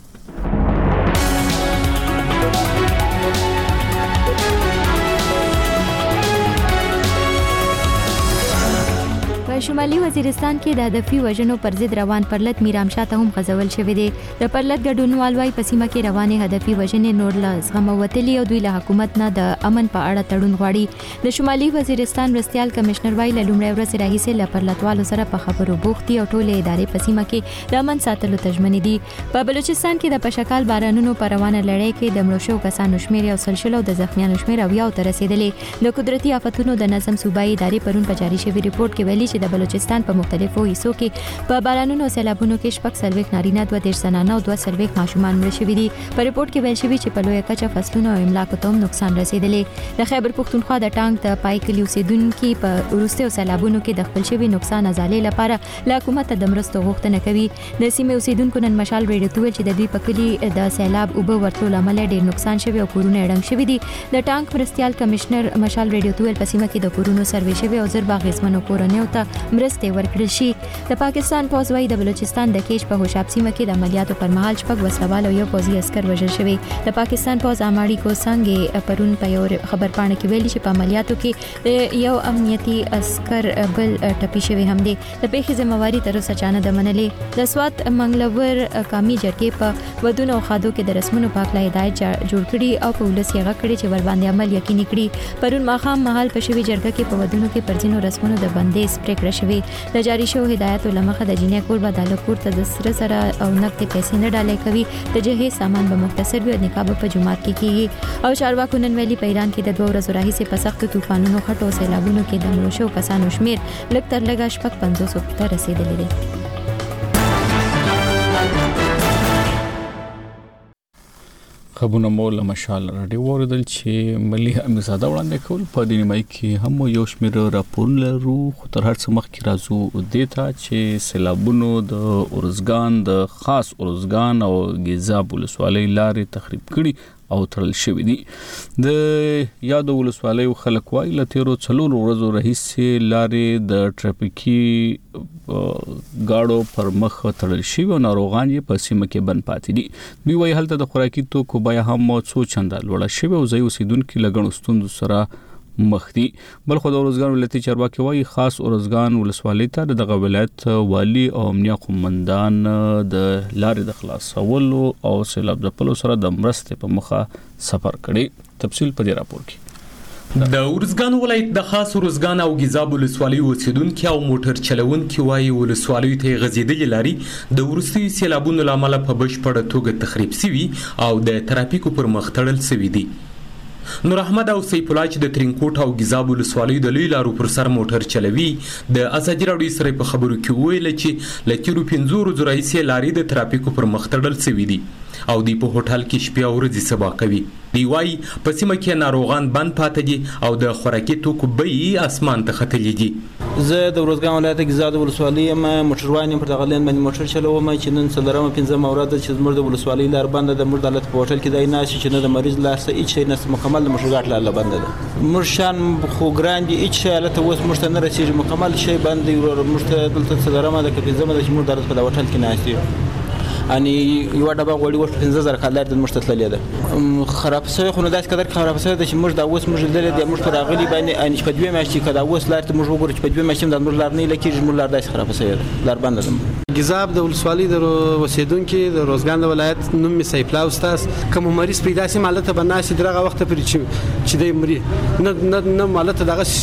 [SPEAKER 2] په شمالي وزیرستان کې د هدفي وژنو پر ضد روان پرلط میرام شاه ته هم غزول شوې دي د پرلط ګډونوال وايي په سیمه کې روانې هدفي وژنې نور له زغمه وتلي او دوی له حکومت نه د امن په اړه تړون غواړي د شمالي وزیرستان مرستيال کمشنر وايي له لومړۍ ورځې راهیسې له پرلطوالو سره په خبرو بوختي او ټولې ادارې په سیمه کې د امن ساتلو تضمین دي په بلوچستان کې د پشکال بارانونو پر روانه لړۍ کې د مړو شو کسانو شمېر یو سل شل او د زخمیانو شمېر او یو تر رسیدلې د قدرتي آفتونو د نظم صوبایي ادارې پرون په جاري شوی ریپورت کې ویلي چې د بلوچستان په مختلفو حصو کې په بارانونو او سیلابونو کې شپږ سلويخ نارینه دوه دیرش زنانه او دوه سلويخ ماشومان مړه شوي دي په ریپورت کې ویل شوی چې په لویه کچه فصلونو او املاکو ته نقصان رسیدلی د خیبر پښتونخوا د ټانک د پای کلی اوسیدونکو په وروستیو سیلابونو کې د خپل شوی نقصان ازالې لپاره له حکومت د مرستو غوښتنه کوي د سیمې اوسیدونکو نن مشال ریډیو ته ویل چې د دوی په کلی د سیلاب اوبه ورتلو لامل ډیر نقصان شوی او کورونه ړنګ شوي دي د ټانک مرستيال کمشنر مشال ریډیو ته ویل په سیمه کې د کورونو سروې شوی او زر باغیزمنو کورونو ته مرستې ورکړل شي د پاکستان پوز وايي د بلوچستان د کیش په هوشاب سیمه کې د عملیاتو پر مهال شپږ وسلوال او یو پوځي عسكر وژل شوی د پاکستان پوز اماړي کو څنګه پرون په یو خبر پاڼه کې ویلي چې په عملیاتو کې یو امنیتي عسكر بل ټپي شوی هم دي د پیښې ذمہواری تر اوسه چانه د منلې د سوات منګلور قومي جرګې په ودونو او خادو کې د رسمونو په اړه هدایت جوړ کړي او په ولس یې غکړي چې ور باندې عمل یقیني کړي پرون ماخام محل په شوی جرګه کې په ودونو کې پرځینو رسمونو د بندیز پریکړه شوی د جاری شو هدایت لمخه د جنې کول به د لکور ته د سره سره او نقد پیسې نه ډالې کوي د جهیز سامان به مختصر وي او نکاح په جمعات کې کیږي او چارواکو نن ویلي په ایران کې د دوه ورځې راهیسې په سخت طوفانونو خټو سیلابونو کې د مړو شو کسانو شمیر لږ تر لږه شپږ پنځوس ته رسیدلی دی
[SPEAKER 1] خبرونه مول مشال راډیو اوریدل چې ملي حمیدزاده وړاندې کول په دې نیمه کې هم یو شمېر راپورونه لرو خو تر هر څه مخکې راځو دیتا چې سیلابونو د اورزګان د خاص اورزګان او ګیزاب ولسوالۍ لارې تخریب کړي او تړل شوی دي د یاد ولسوالۍ خلک وايي له تیرو څلور ورځو راهیسې لارې د ټریفیکي گاډو پر مخ تړل شوی او ناروغان یې په سیمه کې بند پاتې دي دوی وايي هلته د خوراکي توکو بیه هم څو چنده لوړه شوی او ځای اوسیدونکو لګڼو ستوندو سره مخ دي بل خو د اورزګان ولایتي چارواکي وايي خاص اورزګان ولسوالۍ ته دغه ولایت والی او امنیه قومندان د لارې د خلاصولو او سیلاب ځپلو سره د مرستې په مخه سفر کړي تفصیل په دې راپور کې
[SPEAKER 4] د اورزګان ولایت د خاص اورزګان او ګیزاب ولسوالۍ اوسیدونکو او موټر چلوونکو وايي ولسوالۍ ته غزیدلې لاري د ورستي سیلابونو لامل په بشپړه توګه تخریب شوي او د ترافیکو پر مخ تړل شوي دي نور احمد او سیف الله چې د ترینکوټ او ګیزاب ولسوالۍ د لوی لارو پر سر موټر چلوي د ازادي راډیو سره په خبرو کې ویل چې لکه رو پنځو ورځې راهیسې لارې د ترافیکو پر مخ تړل شوي دي او دی په هوټل کې شپې او ورځې سبا کوي دی وايي په سیمه کې ناروغان بند پاتې دي او د خوراکي توکو بیې اسمان ته ختلې دي
[SPEAKER 5] زه د اورزګان ولایت ګیزاب ولسوالۍ یم موټروان پر دغه لین باندې موټر چلوم چې نن څلورمه پنځمه ورځ چې زموږ د ولسوالۍ لار بند ده موږ د حالت په هوټل کې دای نه چې نه د مریض لاس هیڅ شي نه مکمل د مشروعات لاره بند ده موږ شان خو ګران دي هیڅ شي حالت اوس موږ ته نه رسیږي مکمل شي بند دی موږ ته دلته څلورمه د پنځمه د موږ د حالت په هوټل کې نه اسي अनि یو ډبه غوړي وخت پنځه زره کالر د مشتتلې ده خراب شوی خو نه داس قدر خراب شوی د چې موږ د اوس موږ د دې موږ پر اغلی باندې ان شپه دوه میاشتې کړه اوس لار ته موږ وګورو چې په دوه میاشتې د موږ لار نه لکه موږ لار داس خراب شوی لار بند ده
[SPEAKER 18] ګیزاب د ولسوالۍ د اوسیدونکو د روزګان د ولایت نوم می سیف الله استاد کوم مریض پیدا سي مالته بناسي درغه وخت پر چې چې د مری نه نه مالته دغه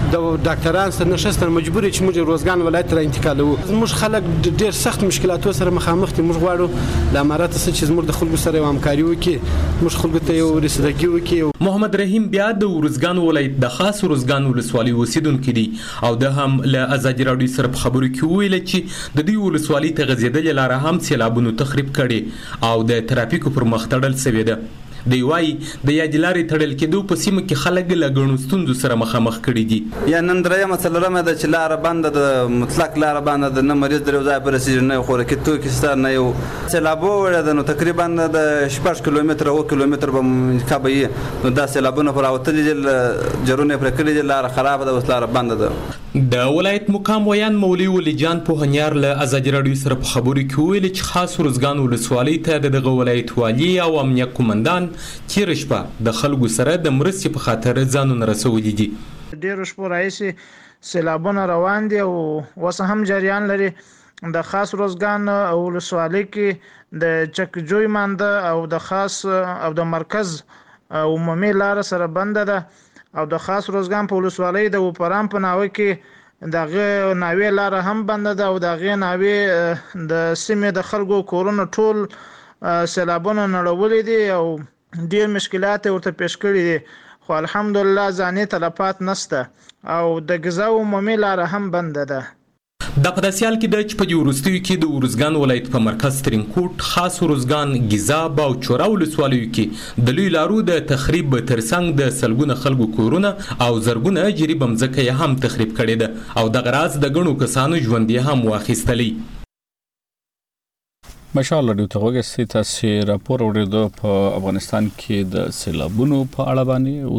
[SPEAKER 18] د ډاکټران سره نشستن مجبور چې موږ روزګان ولایت ته انتقالو. موږ خلک ډېر سخت مشکلاتو سره مخامخ دي. موږ غواړو د امارات سره چې موږ د خلکو سره همکاري وکړي، موږ خلکو ته یو رسیدګي وکړي.
[SPEAKER 4] محمد رحیم بیا د ورزګان ولایت د خاص ورزګان ولسوالۍ اوسیدونکي دي او د هم له ازادي راډیو سره په خبرو کې ویل چې د دې ولسوالۍ ته غځېدلې لاره هم سیلابونو تخریب کړي او د ترافیکو پر مخ تړل شوې ده. دی وايي د یادلارې تړل کېدو په سیمه کې خلک له ګڼو ستونزو سره مخامخ کړي دي.
[SPEAKER 6] یا نن درې مسله رمه د چې لار بند د مطلق لار بند د نه مریض درو ځای پر رسیدل نه خوراکي توکي ستاره نه یو سیلابو ولر د نو تقریبا د شپږ کیلومتر او کیلومتر به کابه نو دا سیلابونه پر اوتل جرونه پر کړي لار خراب ده اوس لار بند ده.
[SPEAKER 4] د ولایت مقام ویان مولوی ولی جان په هنیار له ازادي راډیو سره په خبرو کې ویل چې خاص ورزګان ولسوالۍ ته د ولایت والی او امنیت کمانډان چیرې شپه د خلکو سره د مرستې په خاطر ځانونه رسولي دي.
[SPEAKER 23] ډېر شپه راځي سیلابونه روان دي او اوس هم جریان لري. د خاص روزګان ولسوالۍ کې د چکجوی مانده او د خاص او د مرکز عمومي لار سره بند ده او د خاص روزګان په ولسوالۍ د وپرام په ناوه کې دغه ناوې لار هم بند ده او دغه ناوې د سیمې د خلکو کورونه ټول سیلابونه نړولې دي او ډیر مشکلات ورته پیښ کړي دي. خو الحمدلله ځاني تلفات نشته او د غذا عمومي لار هم بند ده.
[SPEAKER 4] د پداسیال کې د چ په یورستیو کې د ورزګان ولایت په مرکز ترینکوټ خاص ورزګان گیزاب او چورا ولسوالیو کې د لوی لارو د تخریب ترڅنګ د سلګونه خلکو کورونه او زرګونه جری بمځکه هم تخریب کړي ده او د غراز د غنو کسانو ژوندې هم واخیستلی.
[SPEAKER 1] مشال راډیو ته وګورئ تاسو راپور اوریدو په افغانستان کې د سیلابونو په اړه باندې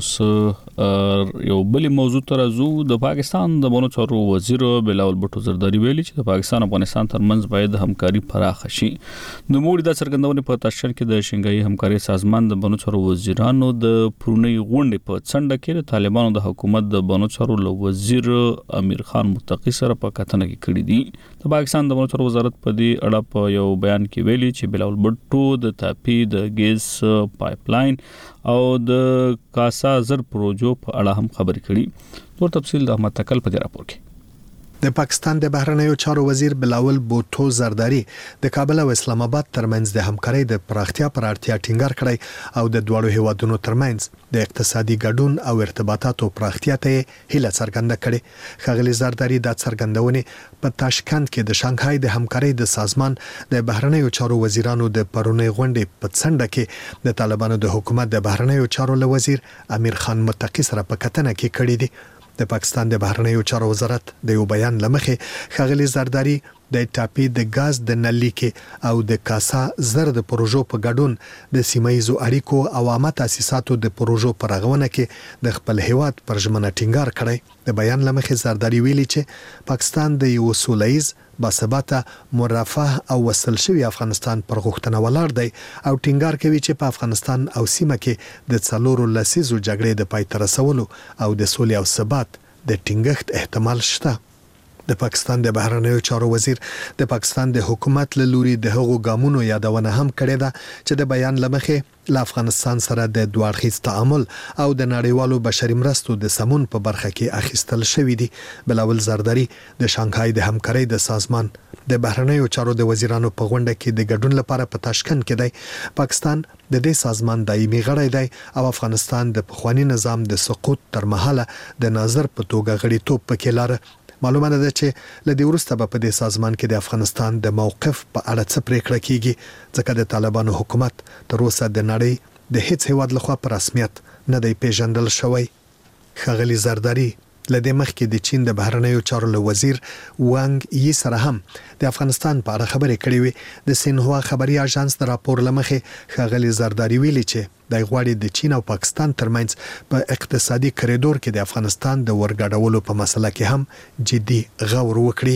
[SPEAKER 1] اوس یو بل موضوع تر ازو د پاکستان د بونو چارو وزیر بلاول بټو زرداری ویلي چې د پاکستان او افغانستان ترمنځ باید همکاري پراخ شي. نو موږ د څرګندونې په تاشکند کې د شنګای همکاري سازمان د بونو چارو وزیرانو د پرونی غونډې په څنډه کې د طالبانو د حکومت د بونو چارو له وزیر امیر خان متقی سره په کتنه کې کړي دي. د پاکستان د بونو چارو وزارت په دې اړه په یو بیان کې ویلي چې بلاول بټو د تاپی د ګیس پایپ لاین او د کاسا زر پروژو په اړه هم خبرې کړي. نور تفصیل د احمد تکل په راپور کې.
[SPEAKER 7] د پاکستان د بهرنیو چارو وزیر بلاول بوټو زرداری د کابل او اسلام آباد ترمنځ د همکارۍ د پراختیا پر اړتیا ټینګار کړی او د دوړو هیوادونو ترمنځ د اقتصادي ګډون او ارتباطاتو پراختیا ته هیله څرګنده کړې. ښاغلي زرداری د څرګندونې په تاشکند کې د شانګهای د همکارۍ د سازمان د بهرنیو چارو وزیرانو د پرونی غونډې په څنډه کې د طالبانو د حکومت د بهرنیو چارو له وزیر امیر خان متقی سره په کتنه کې کړې دي. د پاکستان د بهرنیو چارو وزارت د یو بیان لمخې ښاغلي زرداری د ټاپی د غاز د نلی کې او د کاسا زر د پروژو په ګډون د سیمایي اړیکو او عامه تاسیساتو د پروژو پر غوونه کې د خپل هیواد پر ژمنه ټینګار کړی. د بیان لمخې زرداری ویلي چې پاکستان د یو سولهییز باثباته مرفه او وصل شوی افغانستان پر غوښتنه ولاړ دی او ټینګار کوي چې په افغانستان او سیمه کې د څلورو لسیزو جګړې د پای ته رسولو او د سولې او ثبات د ټینګښت احتمال شته. د پاکستان د بهرنیو چارو وزیر د پاکستان د حکومت له لوري د هغو ګامونو یادونه هم کړې ده چې د بیان لمخې له افغانستان سره د دوه اړخیز تعامل او د نړیوالو بشري مرستو د سمون په برخه کې اخیستل شوې دي. بلاول زرداری د شانګهای د همکارۍ د سازمان د بهرنیو چارو د وزیرانو په غونډه کې د ګډون لپاره په تاشکند کې دی. پاکستان د دې سازمان دایمي غړی دی او افغانستان د پخوانی نظام د سقوط تر مهاله د ناظر په توګه غړیتوب پکې لاره. معلومه ده چې لدی ورسته په دې سازمان کې د افغانستان د موقف په اړه څه پریکړه کیږي ځکه د طالبانو حکومت تر اوسه د نړۍ د هیڅ هیواد لخوا په رسمیت نه دی پیژندل شوی. ښاغلي زرداری لدې مخکې د چین د بهرنیو چارو له وزیر وانګ یي سره هم د افغانستان په اړه خبرې کړې وي. د سینهوا خبري اژانس د راپور لمخې ښاغلي زرداری ویلي چې د غواړي د چین او پاکستان ترمنځ په اقتصادي کریډور کې د افغانستان د ورګډولو په مسله کې هم جدي غور وکړي.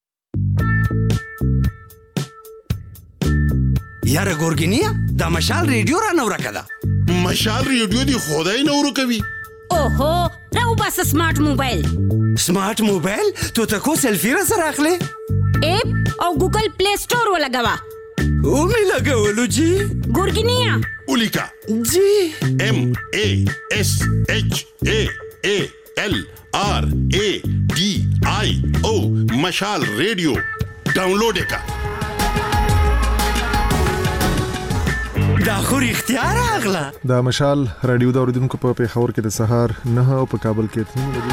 [SPEAKER 9] یاره ګورګینیا دا مشال ریډیو را نو راکړه.
[SPEAKER 19] مشال ریډیو دی خدای نو ورکوي.
[SPEAKER 20] اوهو راو بس سمارټ موبایل.
[SPEAKER 9] سمارټ موبایل تو ته کو سیلفی را سره اخلي؟
[SPEAKER 20] اپ او ګوګل پلی سٹور ولګوا.
[SPEAKER 9] او می لګولو جی
[SPEAKER 20] ګورګینیا
[SPEAKER 19] ولیکا
[SPEAKER 9] جی
[SPEAKER 19] ام ا اس اچ ا ا L R A D I O Mashaal radio download का
[SPEAKER 9] دا خو اختیار اغلا
[SPEAKER 3] دا مشال رادیو دا اوریدونکو په پیښور کې د سهار نه او په کابل کې تنو بجې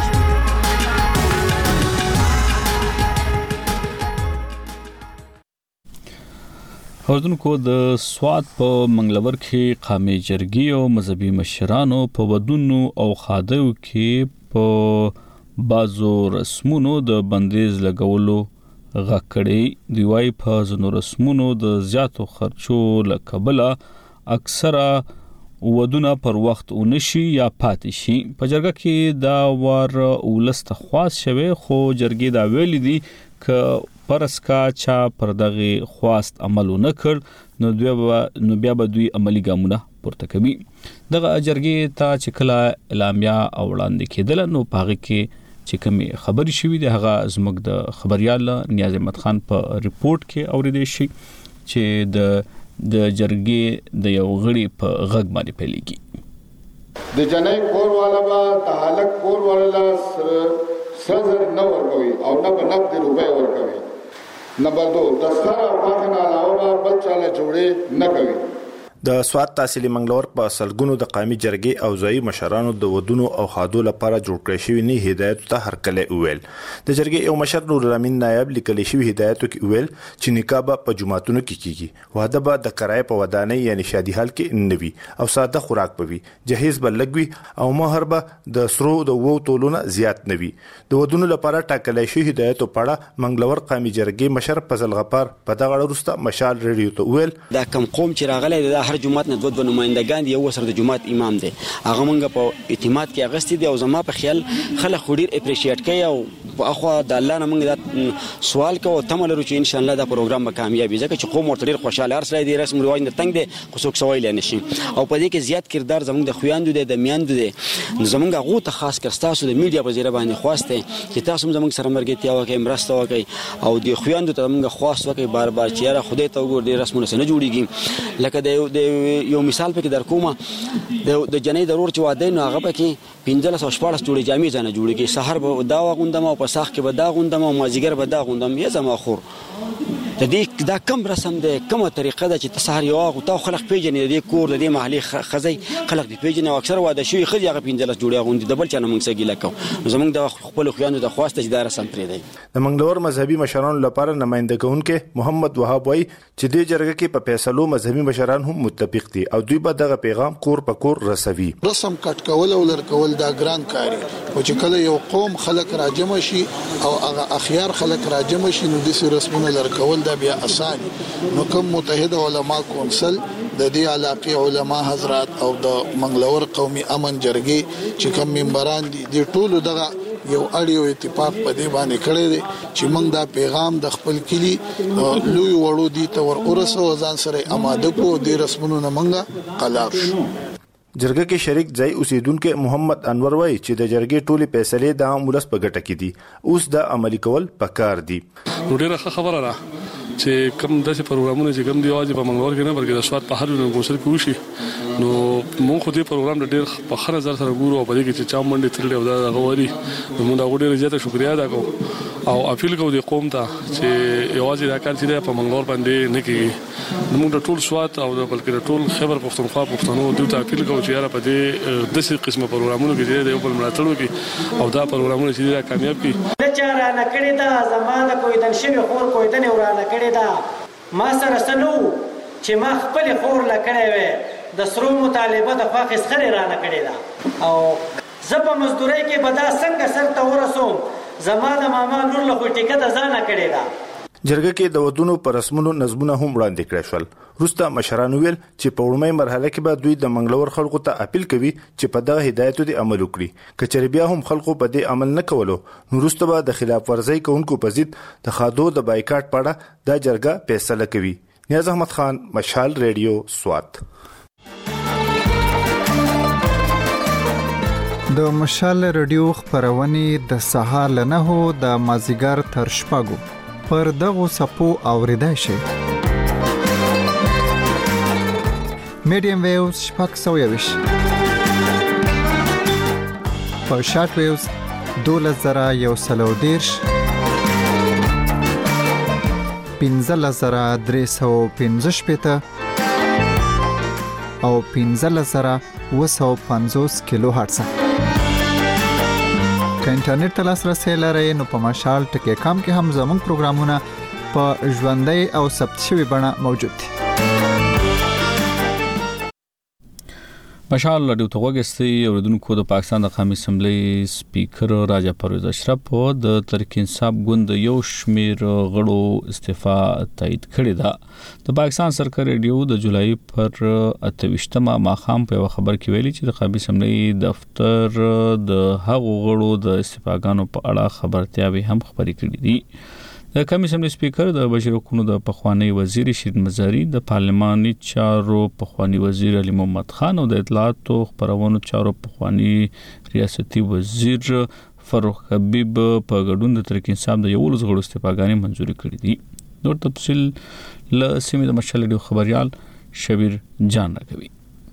[SPEAKER 1] اوریدونکو د سواد په منګلور کې قامي جرګي او مذهبي مشرانو په ودونو او خادیو کې په بازو رسمونو د بندیز لګولو غکړې دی وايي په ځینو رسمونو د زیاتو خرچو لکبله اکثره ودونه پر وخت ونشي یا پاتې شي. په جرګه کې دا ور ولست خاص شوه خو جرګې دا ویل دي ک پرسکا چا پر دغه خواست عمل نه کړ نو دوی نو بیا به دوی عملی ګامونه پورته کوي. دغه جرګې ته چې کله اعلامیه او وړاندې کېدل نو پاغه کې چې کومه خبري شوې ده هغه زموږ د خبريال نیاز احمد خان په ریپورت کې اوریدل شي چې د د جرګې د یو غړي په غږ باندې پیلېږي.
[SPEAKER 10] د جنۍ کور والا با تعلق کور والا سر نه ورکوي او نه په نقد روپے ورکوي. نمبر دو د سره واخنه علاوه بل چاله جوړې نه کوي.
[SPEAKER 21] د سواد تحصیلي منګلور په سلګونو د قومي جرګې او ځای مشرانو د ودونو او خادو لپاره جوړ کړی شوی نه هدایت ته هرکله ویل. د جرګې یو مشر نور الامین نایب لیکل شوی هدایتو کې ویل چې نکاح په جمعاتونو کې کیږي. واده به د کرای په ودانۍ یعنی شادي حال کې نوي او ساده خوراک پوي جهیز بلګوي او مہر به د سرو د وو تولونه زیات نوي. د ودونو لپاره ټاکل شوی هدایتو پړه منګلور قومي جرګې مشر فضل غفار په دغه وروسته مشال ریډیو ته ویل
[SPEAKER 22] دا کم قوم چې راغلی د هر جمعات نه دوه دوه نمائندگان یو سره د جمعات امام دی هغه مونږ په اعتماد کې اغستې دی او زما په خیال خلک ډیر اپریشیټ کوي او په اخو د الله نه مونږ دا سوال کوو تمه لرو چې ان شاء الله دا پروګرام به کامیابی ځکه چې قوم ورته ډیر خوشاله ارسل دی رسم رواج نه تنگ دی خو څوک سوال نه شي او په دې کې زیات کردار زموږ د خویاندو دی د میاندو دی زموږ غو ته خاص کر تاسو د میډیا په ذریعہ باندې خواسته چې تاسو زموږ سره مرګتیا وکړئ مرسته وکړئ او د خویاندو ته موږ خواست وکړئ بار بار چې را خدای ته وګور دي رسمونه نه جوړیږي لکه د یو مثال پکې در کومه د جنې ضرور چې واده نه هغه پکې پنځه سو شپږ جوړې جامې ځنه جوړیږي سحر به دا غوندم او په ساخ کې به دا غوندم او مازیګر به دا غوندم یا زما خور د دې دا کم رسم ده کومه طریقه ده چې تسهر یو او تا خلق پیژنې د کور د دې محلي خزي خلق دی پیژنې او اکثر واده شوی خځې هغه پنځه جوړې غوندي د بل چا نه مونږ سګی لکو زمونږ د خپل خویانو د خواسته چې دا رسم پرې دی.
[SPEAKER 21] د منګلور مذهبي مشرانو لپاره نمائندګونکو محمد وهاب وای چې د جرګه کې په فیصلو مذهبي مشران هم متفق دي او دوی به دغه پیغام کور په کور رسوي.
[SPEAKER 24] رسم کټ کول او لر کول دا ګران کاری او چې کله یو قوم خلک راجم شي او هغه اخیار خلک راجم شي نو د رسمونو لر کول دا بیا آسان نو کوم متحده علما کونسل د دې علاقې علما حضرات او د منګلور قومي امن جرګې چې کوم ممبران دي د ټولو دغه یو اړیو اتفاق په دې باندې کړی دی چې موږ دا پیغام د خپل کلی لوی وړو دي ته ور ورسو ځان سره آماده کو د رسمونو نه موږ قلار شو.
[SPEAKER 21] جرګه کې شریک ځای اوسیدونکو محمد انور وای چې د جرګې ټولي فیصله د عام ولس په ګټه کې دي اوس د عملي کول پکار دي.
[SPEAKER 25] ډیره خبره ده چې کوم داسې پروګرامونه چې کوم دی واجب په منګلور کې نه بلکې د سواد په هر یو ګوشر کې وشي نو مونږ خو دې پروګرام ډېر په خره نظر سره ګورو او په دې کې چې چا منډي ترلې او دا غوړي نو موږ ډېر زیاته شکریا ادا کوو او اپیل کوو د قوم ته چې یوازې دا کار چې په منګلور باندې نه کیږي موږ د ټول سواد او بلکې د ټول خبر پښتونخوا پښتنو دوی ته اپیل کوو چې یاره په دې داسې قسمه پروګرامونو کې د یو بل ملاتړ وکړي او دا پروګرامونه چې دا کامیاب کړي.
[SPEAKER 27] چاره نه کړی دا زمانه کوئی دن شوی خور کوئی دن ورانه کړی دا ما سره سنو چې ما خپل خور لا کړی وې د سرو مطالبه د فاقس خره رانه کړی دا او زب مزدوري کې بدا څنګه سر ته ورسوم زمانه ماما نور له ټیکه د ځانه کړی دا.
[SPEAKER 21] جرګه کې د ودونو پر رسمونو نظمونه هم وړاندې کړل شول. روسته مشران ویل چې په وړمې مرحله کې به دوی د منګلور خلکو ته اپیل کوي چې په دغه هدایتو دي عمل وکړي. کچېر بیا هم خلکو په دې عمل نه کولو نو روسته به د خلاف ورزي کوونکو په ضد د خادو د بایکاټ پاړه د جرګه فیصله کوي. نیاز احمد خان مشال ریډیو سوات.
[SPEAKER 12] د مشال ریډیو خبرونه د سهار لنهو د مازیګر تر شپږو پر دغه سپو اوریدای شي. میډیم ویوز شپږ سو یوش په شارټ ویوز دولس زره یو سلو دیرش پنځلس زره درې سوه پنځه شپېته او پنځلس زره اوه سوه پنځوس کیلو هرتز. که انټرنیټ ته لاسرسی لرئ نو په مشال ټکی کام کې هم زموږ پروګرامونه په ژوندۍ او ثبت شوي بڼه موجود دي.
[SPEAKER 1] مشال رادیو ته وګورئ اوریدونکو د پاکستان د قومي اسمبلی سپیکر راجا پرویز اشرف د تحریک انصاف ګوند یو شمیر غړو استعفا تایید کړې ده. د پاکستان سرکاري ریډیو د جولای پر اتهویشتمه ماښام په خبر کې ویلي چې د قومي اسمبلی دفتر د هغو غړو د استعفاګانو په اړه خبرتیاوي هم خبرې کړې دي. د قومي اسمبلی سپیکر د بشیر حکومت د پخوانی وزیر شیرین مزاری، د پارلماني چارو پخوانی وزیر علي محمد خان او د اطلاعات او خبرونو چارو پخوانی ریاستي وزیر فاروق حبیب په ګډون د تحریک انصاف د یولس غړو استعفاګانې منزوري کړې دي. نور تفصیل له سیمې د مشال ریډیو خبريال شبیر جان راکوي.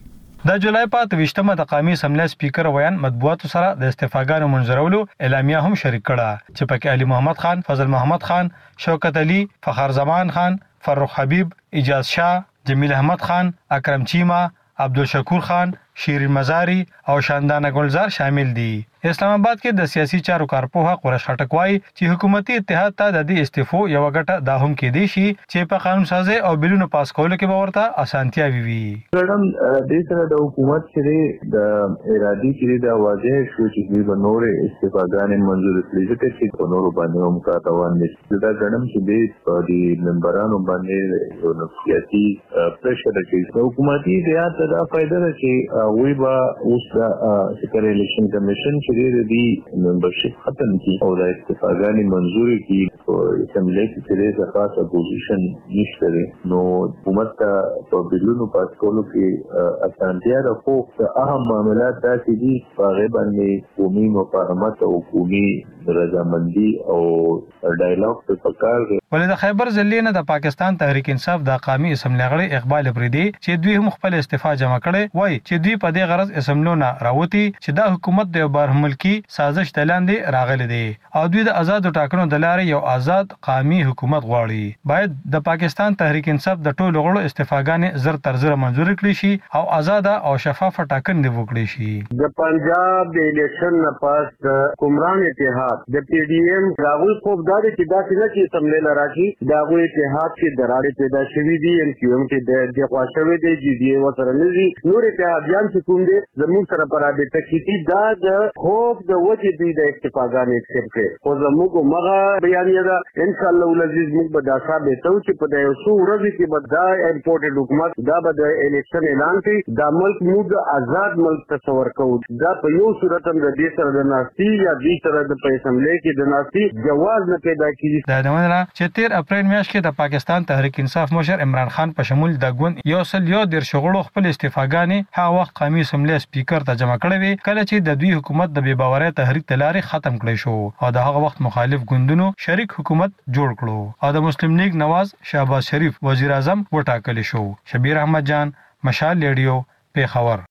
[SPEAKER 8] د جولای په اتهویشتمه د قومي اسمبلی سپیکر ویان مطبوعاتو سره د استعفاګانو منظورولو اعلامیه هم شریک کړه چې پکې علي محمد خان، فضل محمد خان، شوکت علي، فخر زمان خان، فاروق حبیب، اجاز شاه، جمیل احمد خان، اکرم چیما، عبدالشکور خان، شیرین مزاری او شاندانه گلزار شامل دي. اسلام آباد کې د سیاسي چارو کارپوه قریش خټک وایي چې حکومتي اتحاد ته د دې استعفو یو غټه دا هم کې دي شي چې په قانون سازي او بلونو پاس کولو کې به ورته اسانتیا وي.
[SPEAKER 11] ګرم د سره د حکومت چې د ارادي کې د واضح شو چې د نورې استعفاګانې منظور کړي چې په نورو باندې هم کار روان دي. دا ګرم چې د ممبرانو باندې یو سیاسي پریشر کوي. حکومتي اتحاد ته دا فائدہ ده چې وی با اوس د سیکرټری الیکشن کمیشن چې د دې ممبرشپ ختم کی او د استفاګانې منزوري کی او اسمبلی کې د خاص اپوزیشن نشته نو حکومت په بلونو پاس کولو کې اسانتیا راکو. اهم معاملات داسې دي هغه باندې قومي مفاهمت او قومي رضامندي او ډایلاګ په پکار دی.
[SPEAKER 8] ولې د خیبر ضلع نه د پاکستان تحریک انصاف د قومي اسمبلی غړي اقبال افریدي چې دوی هم خپل استعفا جمع کړي وای چې دوی په دې غرض اسمبلونه راوتی چې دا حکومت د بار ملکی سازش تلاندې راغلي دي او دوی د آزاد ټاکنو د لارې یو آزاد قومي حکومت غواړي. باید د پاکستان تحریک انصاف د ټولو غړو استعفاګانې زر تر زر منزور کړي شي او آزاد او شفاف ټاکنې وکړي شي.
[SPEAKER 13] د پنجاب د الیکشن نه پاس کومران اتحاد د پی ډی ایم راغوي خوب دار چې داسې نه چې سملې لراجي داغوي اتحاد کې دراړې پیدا شوې دي. ان کیو ایم کې د د خواښوي دي جی ډی ایم سره نزي نور اتحادیان چې کوم دي زموږ سره پر رابطه کې دا د خوب د وجه دي د استفاګانې اکسپټ کړي او زموږ مغه بیان یې دا ان شاء الله ولزیز موږ به دا ثابت تو چې په یو څو ورځې کې به دا امپورټډ حکومت دا به د الیکشن اعلان کړي. دا ملک موږ آزاد ملک تصور کوو. دا په یو صورت هم د دې سره د ناستی یا دې سره د اسمبلی کې د ناستی جواز نه پیدا کیږي.
[SPEAKER 8] دا د مننه چې تیر اپریل میاشت کې د پاکستان تحریک انصاف مشر عمران خان په شمول د ګوند یو سل یو ډیر شغړو خپل استعفاګانې هغه وخت قومي اسمبلی سپیکر ته جمع کړې وي کله چې د دوی حکومت د بې باورۍ تحریک تلاري ختم کړی شو او د هغه وخت مخالف ګوندونو شریک حکومت جوړ کړو او د مسلم لیگ نواز شهباز شریف وزیر اعظم وټاکل شو. شبیر احمد جان، مشال ریډیو، پیښور.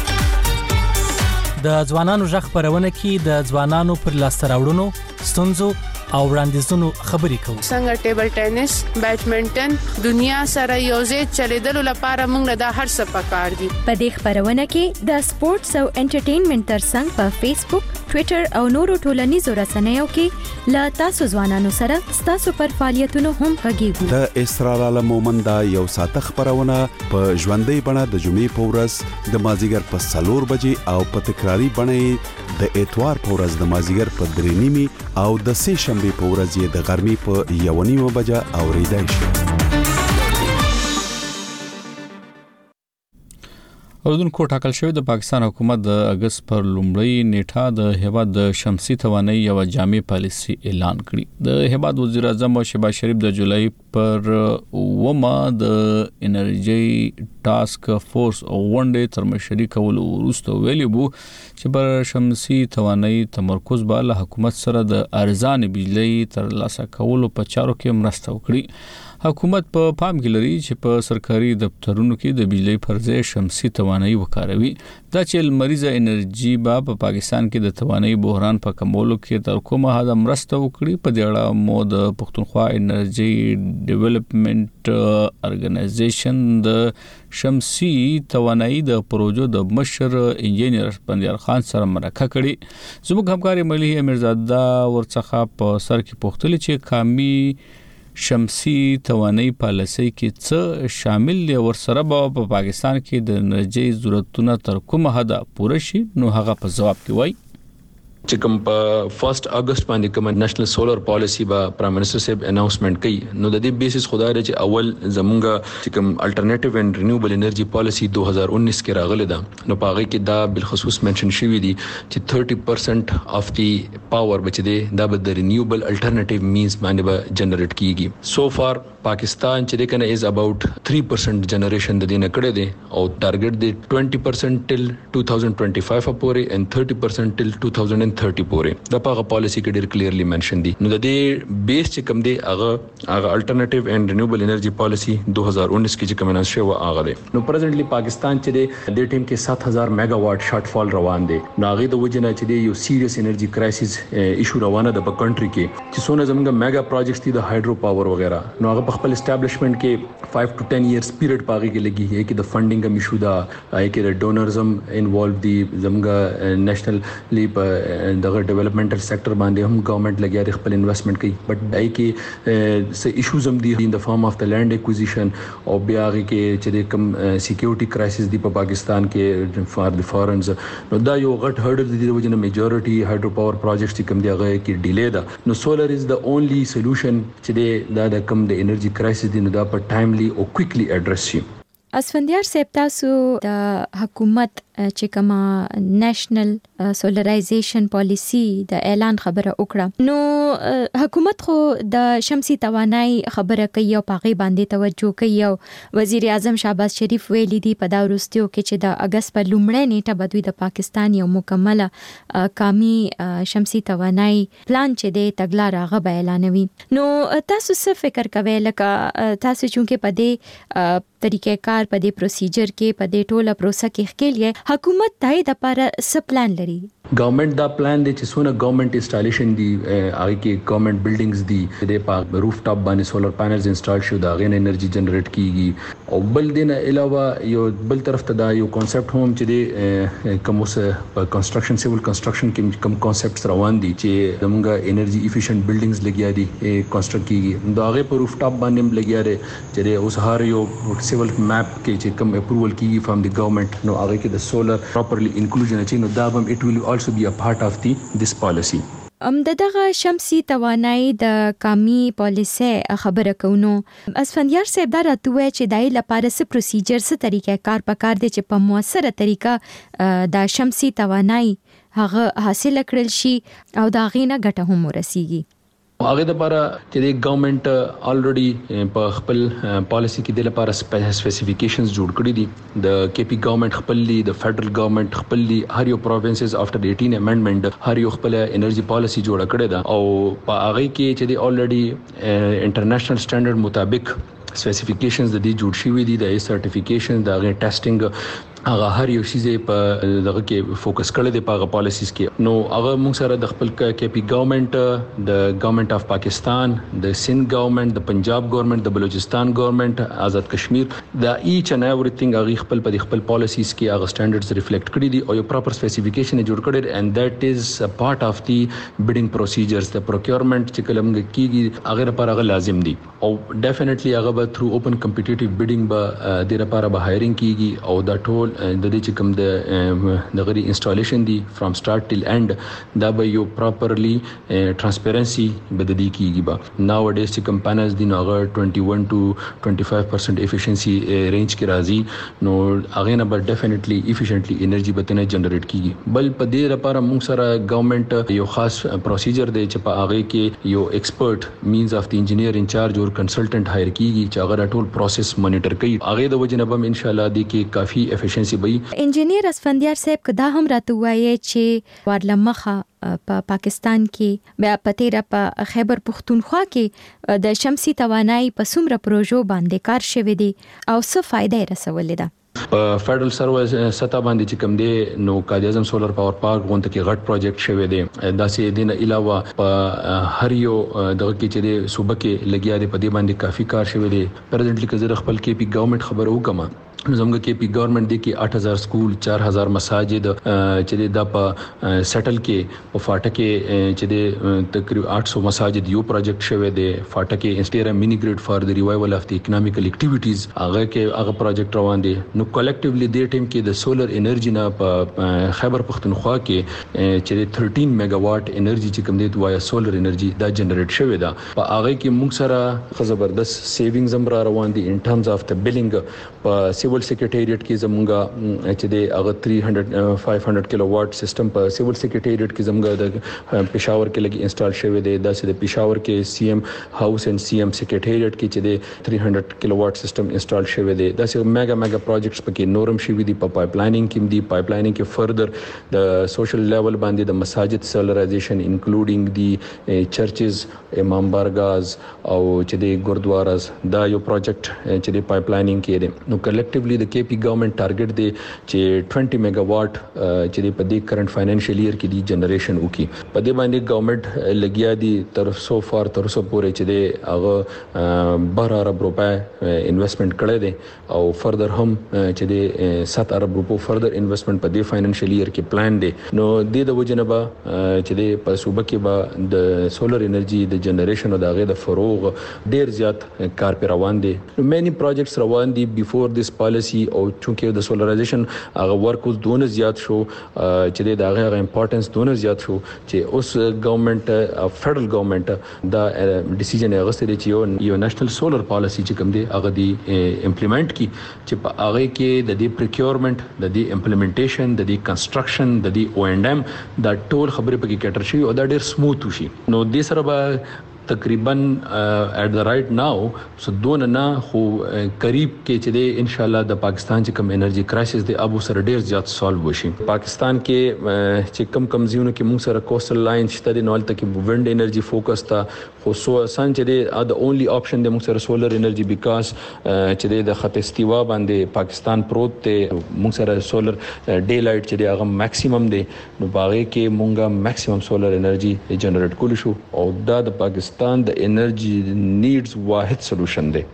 [SPEAKER 14] د ځوانانو ژغ خبرونه کې د ځوانانو پر لاسته راوړنو، ستونزو او وړاندیزونو خبرې کوو.
[SPEAKER 15] څنګه ټیبل ټینس، بیډمنټن دنیا سره یوځای چلیدلو لپاره موږ له هر څه پکار دي.
[SPEAKER 2] په دې خبرونه کې د سپورتس او انټرټینمنټ ترڅنګ په فیسبوک، ټوئیټر او نورو ټولنیزو رسنیو کې لا تاسو ځوانانو سره تاسو پر فعالیتونو هم غږیږو.
[SPEAKER 16] د اسرار عالم مومند یو ساته خبرونه په ژوندۍ بڼه د جمعې په ورځ د مازیګر په څلور بجې او په تکراری بڼه د اتوار په ورځ د مازیګر په درې نیمې او د سه شنبه په ورځ د غرمې په یو نیمه بجه اوریدای شي.
[SPEAKER 1] اوردونکو ټاکل شوی د پاکستان حکومت د اگست پر لومړی نیټه د هیواد د شمسي توانایي یو جامع پالیسي اعلان کړي. د هیواد وزیر اعظم شهباز شریف د جولای پر ومه د انرژي ټاسک فورس غونډې تر مشري کولو وروسته ویلي وو چې پر شمسي توانایي تمرکز به له حکومت سره د ارزان بجلی تر لاسه کولو په چارو کې مرسته وکړي. حکومت په پام کې لري چې په سرکاري دفترونو کې د بجلی فرضي شمسي توانایي وکاروي دا چې لمریزه انرژي په پا پاکستان کې د توانایي بحران په کمولو کې تر کومه حد مرسته وکړي په دې اړه مو د پښتونخوا انرژي ډیولپمنٹ ارګنایزیشن د شمسي توانایي د پروژو د مشر انجینر بندیار خان سره مرکه کړي زموږ همکاري ملي امیرزاده ورڅخه په سر کې پوښتل چې کامي شمسي توانایي پالیسي کې څه شامل دي ورسره په پاکستان کې د انرژي ضرورتونه تر کومه حد پوره شي نو هغه په جواب کې وایي
[SPEAKER 4] چې کوم په فرست اگست باندې کوم نېشنل سولر پالیسی با پرایم منسٹر صاحب اناونسمنت کړي نو د دې بیسس خدای لري چې اول زمونږ چې کوم الټرنیټیو اند رینیوبل انرژي پالیسی دو هزار انیس کې راغله ده نو په هغه کې دا بالخصوص منشن شوی دی چې thirty percent اف دی پاور بچ دی دا به د رینیوبل الټرنیټیو مینز باندې به جنریټ کیږي سو فار پاکستان چې کنه از اباوت three percent جنریشن د دینه کړه دی او ټارګټ دی twenty percent ټل twenty twenty-five پورې and thirty percent ټل twenty thirty پورې دا په پالیسی کې ډیر کلیرلی منشن دي نو د دې بیس چې کوم دی هغه هغه الټرنیټیو اند رینیوبل انرژي پالیسی دو هزار انیس کې چې کوم اناونس شو هغه دی نو پریزنټلی پاکستان چې دی د ټیم کې seven thousand میگا واټ شارټ فال روان دی نو هغه د وجنه چې دی یو سیریس انرژي کرایسس ایشو روانه ده په کنټری کې چې څونه زموږ میگا پروجیکټس دي د هایډرو پاور وغیرہ نو هغه په خپل اسټابلیشمنت کې five to ten ایئرز پیریډ پاږي کې لګي هي کې د فندینګ هم ایشو ده هي کې د ډونرزم انوالو دي زموږ نېشنل لیپ دغه ډیولپمنټل سېکټر باندې هم ګورنمنت لګیا د خپل انویسټمنټ کوي بټ دای کې څه ایشوز هم دي ان د فارم اف د لینډ اکوزیشن او بیا کې چې د کم سکیورټي کرایسس دی په پاکستان کې فار د فارنز نو دا یو غټ هرډل دی د وجنه میجورټي هایډرو پاور پروجیکټس چې کوم دی هغه کې ډیلی ده نو سولر از د اونلی سولوشن چې دا د کم د انرژي کرایسس دی نو دا په ټایملی او کویکلی اډریس شي
[SPEAKER 2] اسفندیار صاحب تاسو د حکومت چې کومه نېشنل سولرایزیشن پالیسی د اعلان خبره وکړه نو حکومت خو د شمسي توانایي خبره کوي او پاغي باندې توجه کوي او وزیر اعظم شهباز شریف ویلي دی په دا وروستیو کې چې د اگست په لومړۍ نیټه بدوي د پاکستان یو مکمله کامي شمسي توانایي پلان چې دی تګلار هغه اعلانوي نو تاسو څه فکر کوئ لکه تاسو چونکه په دې طریقې کار په دې پروسیجر کې په دې ټوله پروسه کې ښکېل حکومت دای د لپاره څه پلان لري
[SPEAKER 4] گورنمنت دا پلان دی چې څونه گورنمنت انسټالیشن دی هغه کې گورنمنت بلډینګز دی د په روف ټاپ باندې سولر پینلز انسټال شو دا غین انرژي جنریټ کیږي او بل دینه علاوه یو بل طرف ته دا یو کانسپټ هم چې دی کوم اوس په کنسټرکشن سیول کنسټرکشن کې کوم کانسپټس روان دي چې زموږه انرژي افیشنت بلډینګز لګیا دي کنسټرکټ کیږي دا هغه په روف ټاپ باندې لګیا دی چې اوس هر یو سیول میپ کې چې کوم اپروول کیږي فرام دی گورنمنت نو هغه کې د سولر پراپرلی انکلوژن اچي نو دا هم اټ ویل also be a part of the this policy
[SPEAKER 2] ام دغه شمسي توانایي د کامي پالیسي خبره کوونو اسفندیار صاحب دا راتوي چې دای لپاره څه پروسیجر څه طریقې کار پکار دي چې په موثره طریقه د شمسي توانایي هغه حاصل کړل شي او دا غینه ګټه هم ورسیږي
[SPEAKER 4] هغه د لپاره چې د ګورنمنت الریډي په خپل پالیسی کې د لپاره سپیسیفیکیشنز جوړ کړی دي د کې پی ګورنمنت خپل دی د فدرل ګورنمنت خپل دی هر یو پروینسز افټر eighteen امندمنت هر یو خپل انرژي پالیسی جوړ کړی دا او په هغه کې چې د الریډي انټرنیشنل سټانډرډ مطابق سپیسیفیکیشنز د دې جوړ شوی دي د سرټیفیکیشن د هغه ټیسټینګ هغه هر یو شی په دغه کې فوکس کړی دی په هغه پالیسیز کې نو هغه موږ سره د خپل کې پی ګورنمنت د ګورنمنت اف پاکستان د سند ګورنمنت د پنجاب ګورنمنت د بلوچستان ګورنمنت آزاد کشمیر د ایچ ان ایوریثینګ هغه خپل په خپل پالیسیز کې هغه سټانډرډز ریفلیکټ کړی دي او یو پراپر سپیسیفیکیشن جوړ کړی اند دیٹ از ا پارت اف دی بیډینګ پروسیجرز د پروکیورمنت چې کلم کېږي هغه لپاره هغه لازم دي او ډیفینیټلی هغه به تھرو اوپن کمپټیټیو بیډینګ به د لپاره به هایرینګ کیږي او دا ټول د دې چې کوم د د غری انسټالیشن دی فرام سٹارټ ټیل اینڈ دا به یو پراپرلی ترانسپیرنسي بد دی کیږي با ناو ډیس چې کوم پینلز دی نو هغه twenty-one to twenty-five percent افیشنسي رینج کې راځي نو هغه نه به ډیفینیټلی افیشنټلی انرژي به تنه جنریټ کیږي بل په دې لپاره موږ سره ګورنمنت یو خاص پروسیجر دی چې په هغه کې یو ایکسپرټ مینز اف دی انجینیر انچارج اور کنسلټنټ هایر کیږي چې هغه ټول پروسس مانیټر کوي هغه د وجنه به ان شاء الله دی کې کافي افیشنسي افیشنسي وي.
[SPEAKER 2] انجینیر اسفندیار صاحب کدا هم راته وایي چې ورلمخه په پاکستان کې بیا پتیرا په خیبر پختونخوا کې د شمسي توانایي په څومره پروژو باندې کار شوی دی او څه فائدې رسولې ده.
[SPEAKER 4] په فدرال سروس ستا باندې چې کوم دی نو قائد اعظم سولر پاور پارک غونډه کې غټ پروجیکټ شوی دی. داسې دینه علاوه په هر یو دغه کې چې د صوبه کې لګیا دی په دې باندې کافي کار شوی دی. پریزنټلی که زه خپل کې پی ګورنمنت خبرو کوم زموږ کې پی ګورنمنت دی کې آठ हज़ार سکول चार हज़ार مساجد چې د په سټل کې په فاټه کې چې د تقریبا आठ सौ مساجد یو پروجیکټ شوی دی. فاټه کې انسټیرا مینی گریډ فار د ریوایول اف د اکونومیکل اکټیویټیز هغه کې هغه پروجیکټ روان دي. نو کلیکټیولی د ټیم کې د سولر انرژي نه په خیبر پختونخوا کې چې تلتاشر میگا واټ انرژي چې کوم دی وایا سولر انرژي دا جنریټ شوی دا. په هغه کې موږ سره زبردست سیوینګز هم را روان دي ان ټرمز اف د بیلینګ. په سیول سیکریټریټ کې زمونږه چې د هغه तीन सौ पाँच सौ کیلو واټ سیستم په سیول سیکریټریټ کې زمونږه د پېښور کې لګي انسټال شوی دی. دا چې د پېښور کې سی ایم هاوس اینڈ سی ایم سیکریټریټ کې چې د तीन सौ کیلو واټ سیستم انسټال شوی دی. دا چې میگا میگا پروجیکټس پکې نورم شوی دي. په پایپ لاینینګ کې دی پایپ لاینینګ کې فردر د سوشل لیول باندې د مساجد سولرایزیشن انکلوډینګ دی چرچز امام بارگاز او چې د ګوردواراز دا یو پروجیکټ چې د پایپ لاینینګ کې دی. نو کلیکټیولی د کې پی ګورنمنت ټارګټ دی چې बीस میگا واټ چې په دې کرنٹ فاینانشل ایئر کې دی جنریشن وکي. په دې باندې ګورنمنت لګیا دي تر سو فار تر سو پورې چې دی هغه بارہ ارب روپے انویسټمنٹ کړی دی او فردر هم چې دی सात ارب روپو فردر انویسټمنٹ په دې فاینانشل ایئر کې پلان دی. نو د د وجنبه چې دی په صوبه کې به د سولر انرژي د جنریشن او د هغه د فروغ ډیر زیات کار پر روان دي. مېنی پروجیکټس روان دي بیفور دیس پالیسی او چونکه د سولرایزیشن هغه ورک اوس دونه زیات شو چې د هغه امپورټنس دونه زیات شو چې اوس ګورنمنت فدرال ګورنمنت دا ډیسیژن غوښتي چې یو نېشنل سولر پالیسی چې کوم دی هغه دی امپلیمنٹ کی چې په هغه کې د دې پریکیورمنت د دې امپلیمنټیشن د دې کنسټرکشن د دې او اینڈ ایم دا ټول خبرې پکې کټر شي او دا ډیر سموث وشي. نو دې سره به تقریبا ایٹ د رائټ ناو سو دون نه خو قریب کې چې دی ان شاء الله د پاکستان چې کم انرژي کرایسس دی ابو سره ډیر زیات سالو وشي. پاکستان کې چې کم کم زیونه کې موږ سره کوسټل لاین شته دی نو تل کې وینډ انرژي فوکس تا خو سو سان چې دی د اونلی آپشن دی موږ سره سولر انرژي بیکاز چې دی د خط استوا باندې پاکستان پروت ته موږ سره سولر ډے لایټ چې دی هغه میکسیمم دی. نو باغې کې موږ میکسیمم سولر انرژي جنریټ کول شو او دا د پاکستان د انرژي نیډز واحد سولوشن دی.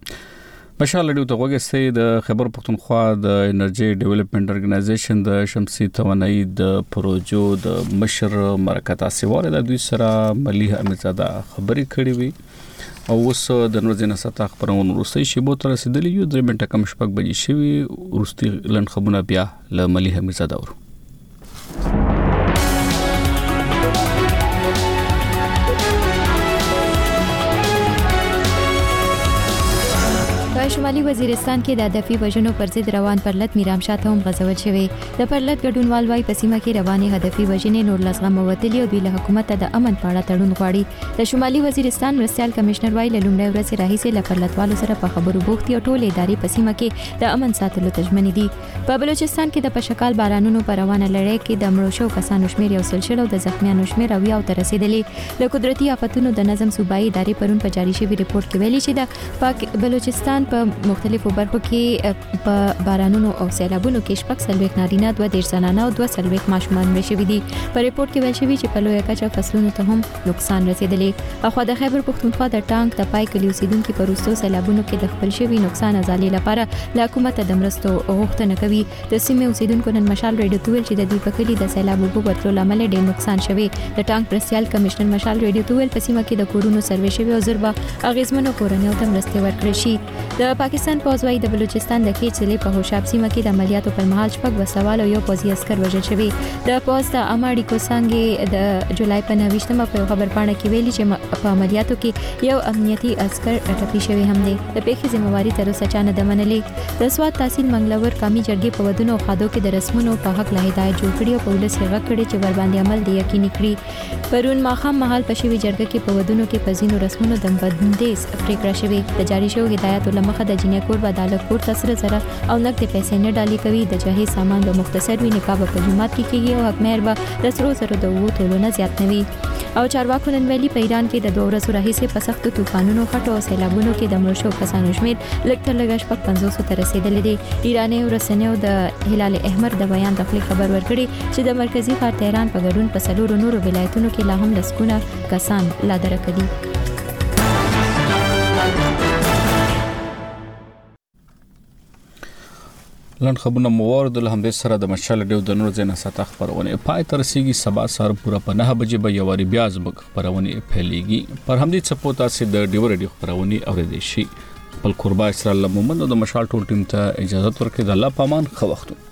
[SPEAKER 1] مشال لري ته وګورئ د خیبر پختونخوا د انرژي ډیولپمنٹ ارګنایزیشن د شمسي توانایي د پروژو د مشر مرکز سیوار د دوی سره مليح امیرزاده خبرې کړې وي او اوس د نورځنه ستا خبرونه وروستي شیبو تر رسیدلی یو درې منټه کم شپږ بجې شوي وروستي لن خبرونه بیا ل مليح امیرزاده ورو.
[SPEAKER 2] شمالي وزیرستان کې د هدفي وژنو پر ضد روان پرلط میرام شاه ته هم غزول شوی. د پرلط ګډونوال وايي په سیمه کې روانې هدفي وژنې نور لسغه موتلي او د حکومت د امن په اړه تړون غواړي. د شمالي وزیرستان مرستيال کمشنر وايي له لومړۍ ورځې راهیسې له پرلطوالو سره په خبرو بوختي او ټول ادارې په سیمه کې د امن ساتلو تجمنې دي. په بلوچستان کې د پشکال بارانونو پر روانه لړۍ کې د مړو شو کسانو شمیر یو سل شل او د زخمیانو شمیر او یو تر رسیدلې. له قدرتي آفتونو د نظم صوبایي ادارې پرون په جاری شوی ریپورت کې ویلي چې د پاک بلوچستان په مختلفو برخو کې په بارانونو او سیلابونو کې شپږ سلويخ نارینه دوه دېرش زنانه او دوه سلويخ ماشومان مړه شوي دي. په ریپورت کې ویل شوی چې په لویه کچه فصلونو ته هم نقصان رسیدلی. اخو د خیبر پختونخوا د ټانک د پای کلی اوسیدونکو په وروستو سیلابونو کې د خپل شوی نقصان ازالي لپاره له حکومت د مرستو غوښتنه کوي. د سیمې اوسیدونکو نن مشال ریډیو ته ویل چې د دې په کلی د سیلاب په وتلو لامل ډېر نقصان شوی. د ټانک مرستيال کمشنر مشال ریډیو ته ویل په سیمه کې د کورونو سروې شوی او زربا اغیزمنو کورنیو ته مرستې ورکړي شي. د پاکستان پوځ وايي د بلوچستان د کې چلې په هوشاب سیمه کې د عملیاتو پر مهال شپږ وسوال او یو پوځي عسكر وژل شوی. د پوځ د اماډي کوسانګي د جولای په نوښتمه په خبر پاڼه کې ویلي چې په عملیاتو کې یو امنیتي عسكر ټپي شوی هم دی. د پیښې ذمہواری تر اوسه چا نه ده منلې. د سواد تحصیل منګلور قومي جرګې په ودونو او خادو کې د رسمونو په حق له هدایت جوړ کړي او په ولس یې غږ کړي چې ور باندې عمل دی یقیني کړي. پرون ماخام مهال په شوی جرګه کې په ودونو کې په ځینو رسمونو د بندیز پریکړه شوې. د جاری شو هدایت علماء خد جنیا کور به عدالت کور تسره زره او نقد پیسې نه ډالي کوي د جهیز سامان به مختصر وي نکاح په جمعات کې کیږي او حق مهر به د سرو زرو د وو تولونه زیات نوي او چارواکو نن ویلي په ایران کې د دوه ورځې راهیسې په سختو طوفانونو خټو او سیلابونو کې د مړو شو کسانو شمېر لږ تر لږه شپږ پنځوس ته رسیدلی دی. ایراني رسنیو د هلال احمر د بیان تخلیق خبر ورکړي چې د مرکزی ښار تهران په ګډون په څلورو نورو ولایتونو کې لا هم لسګونه کسان لا درک دي.
[SPEAKER 1] لند خبرونه موارد له همدې سره د مشال ډیو د نور زینا ساته خبرونه پای تر سیږي سبا سهار پورا په نه بجې به یواري بیا زموږ خبرونه پھیلیږي پر همدې سپوتا سي د ډیو ریډیو خبرونه اوریدي شي. خپل قربا اسرائیل مومن د مشال ټول ټیم ته اجازه ورکړي. د الله پامان خو وختو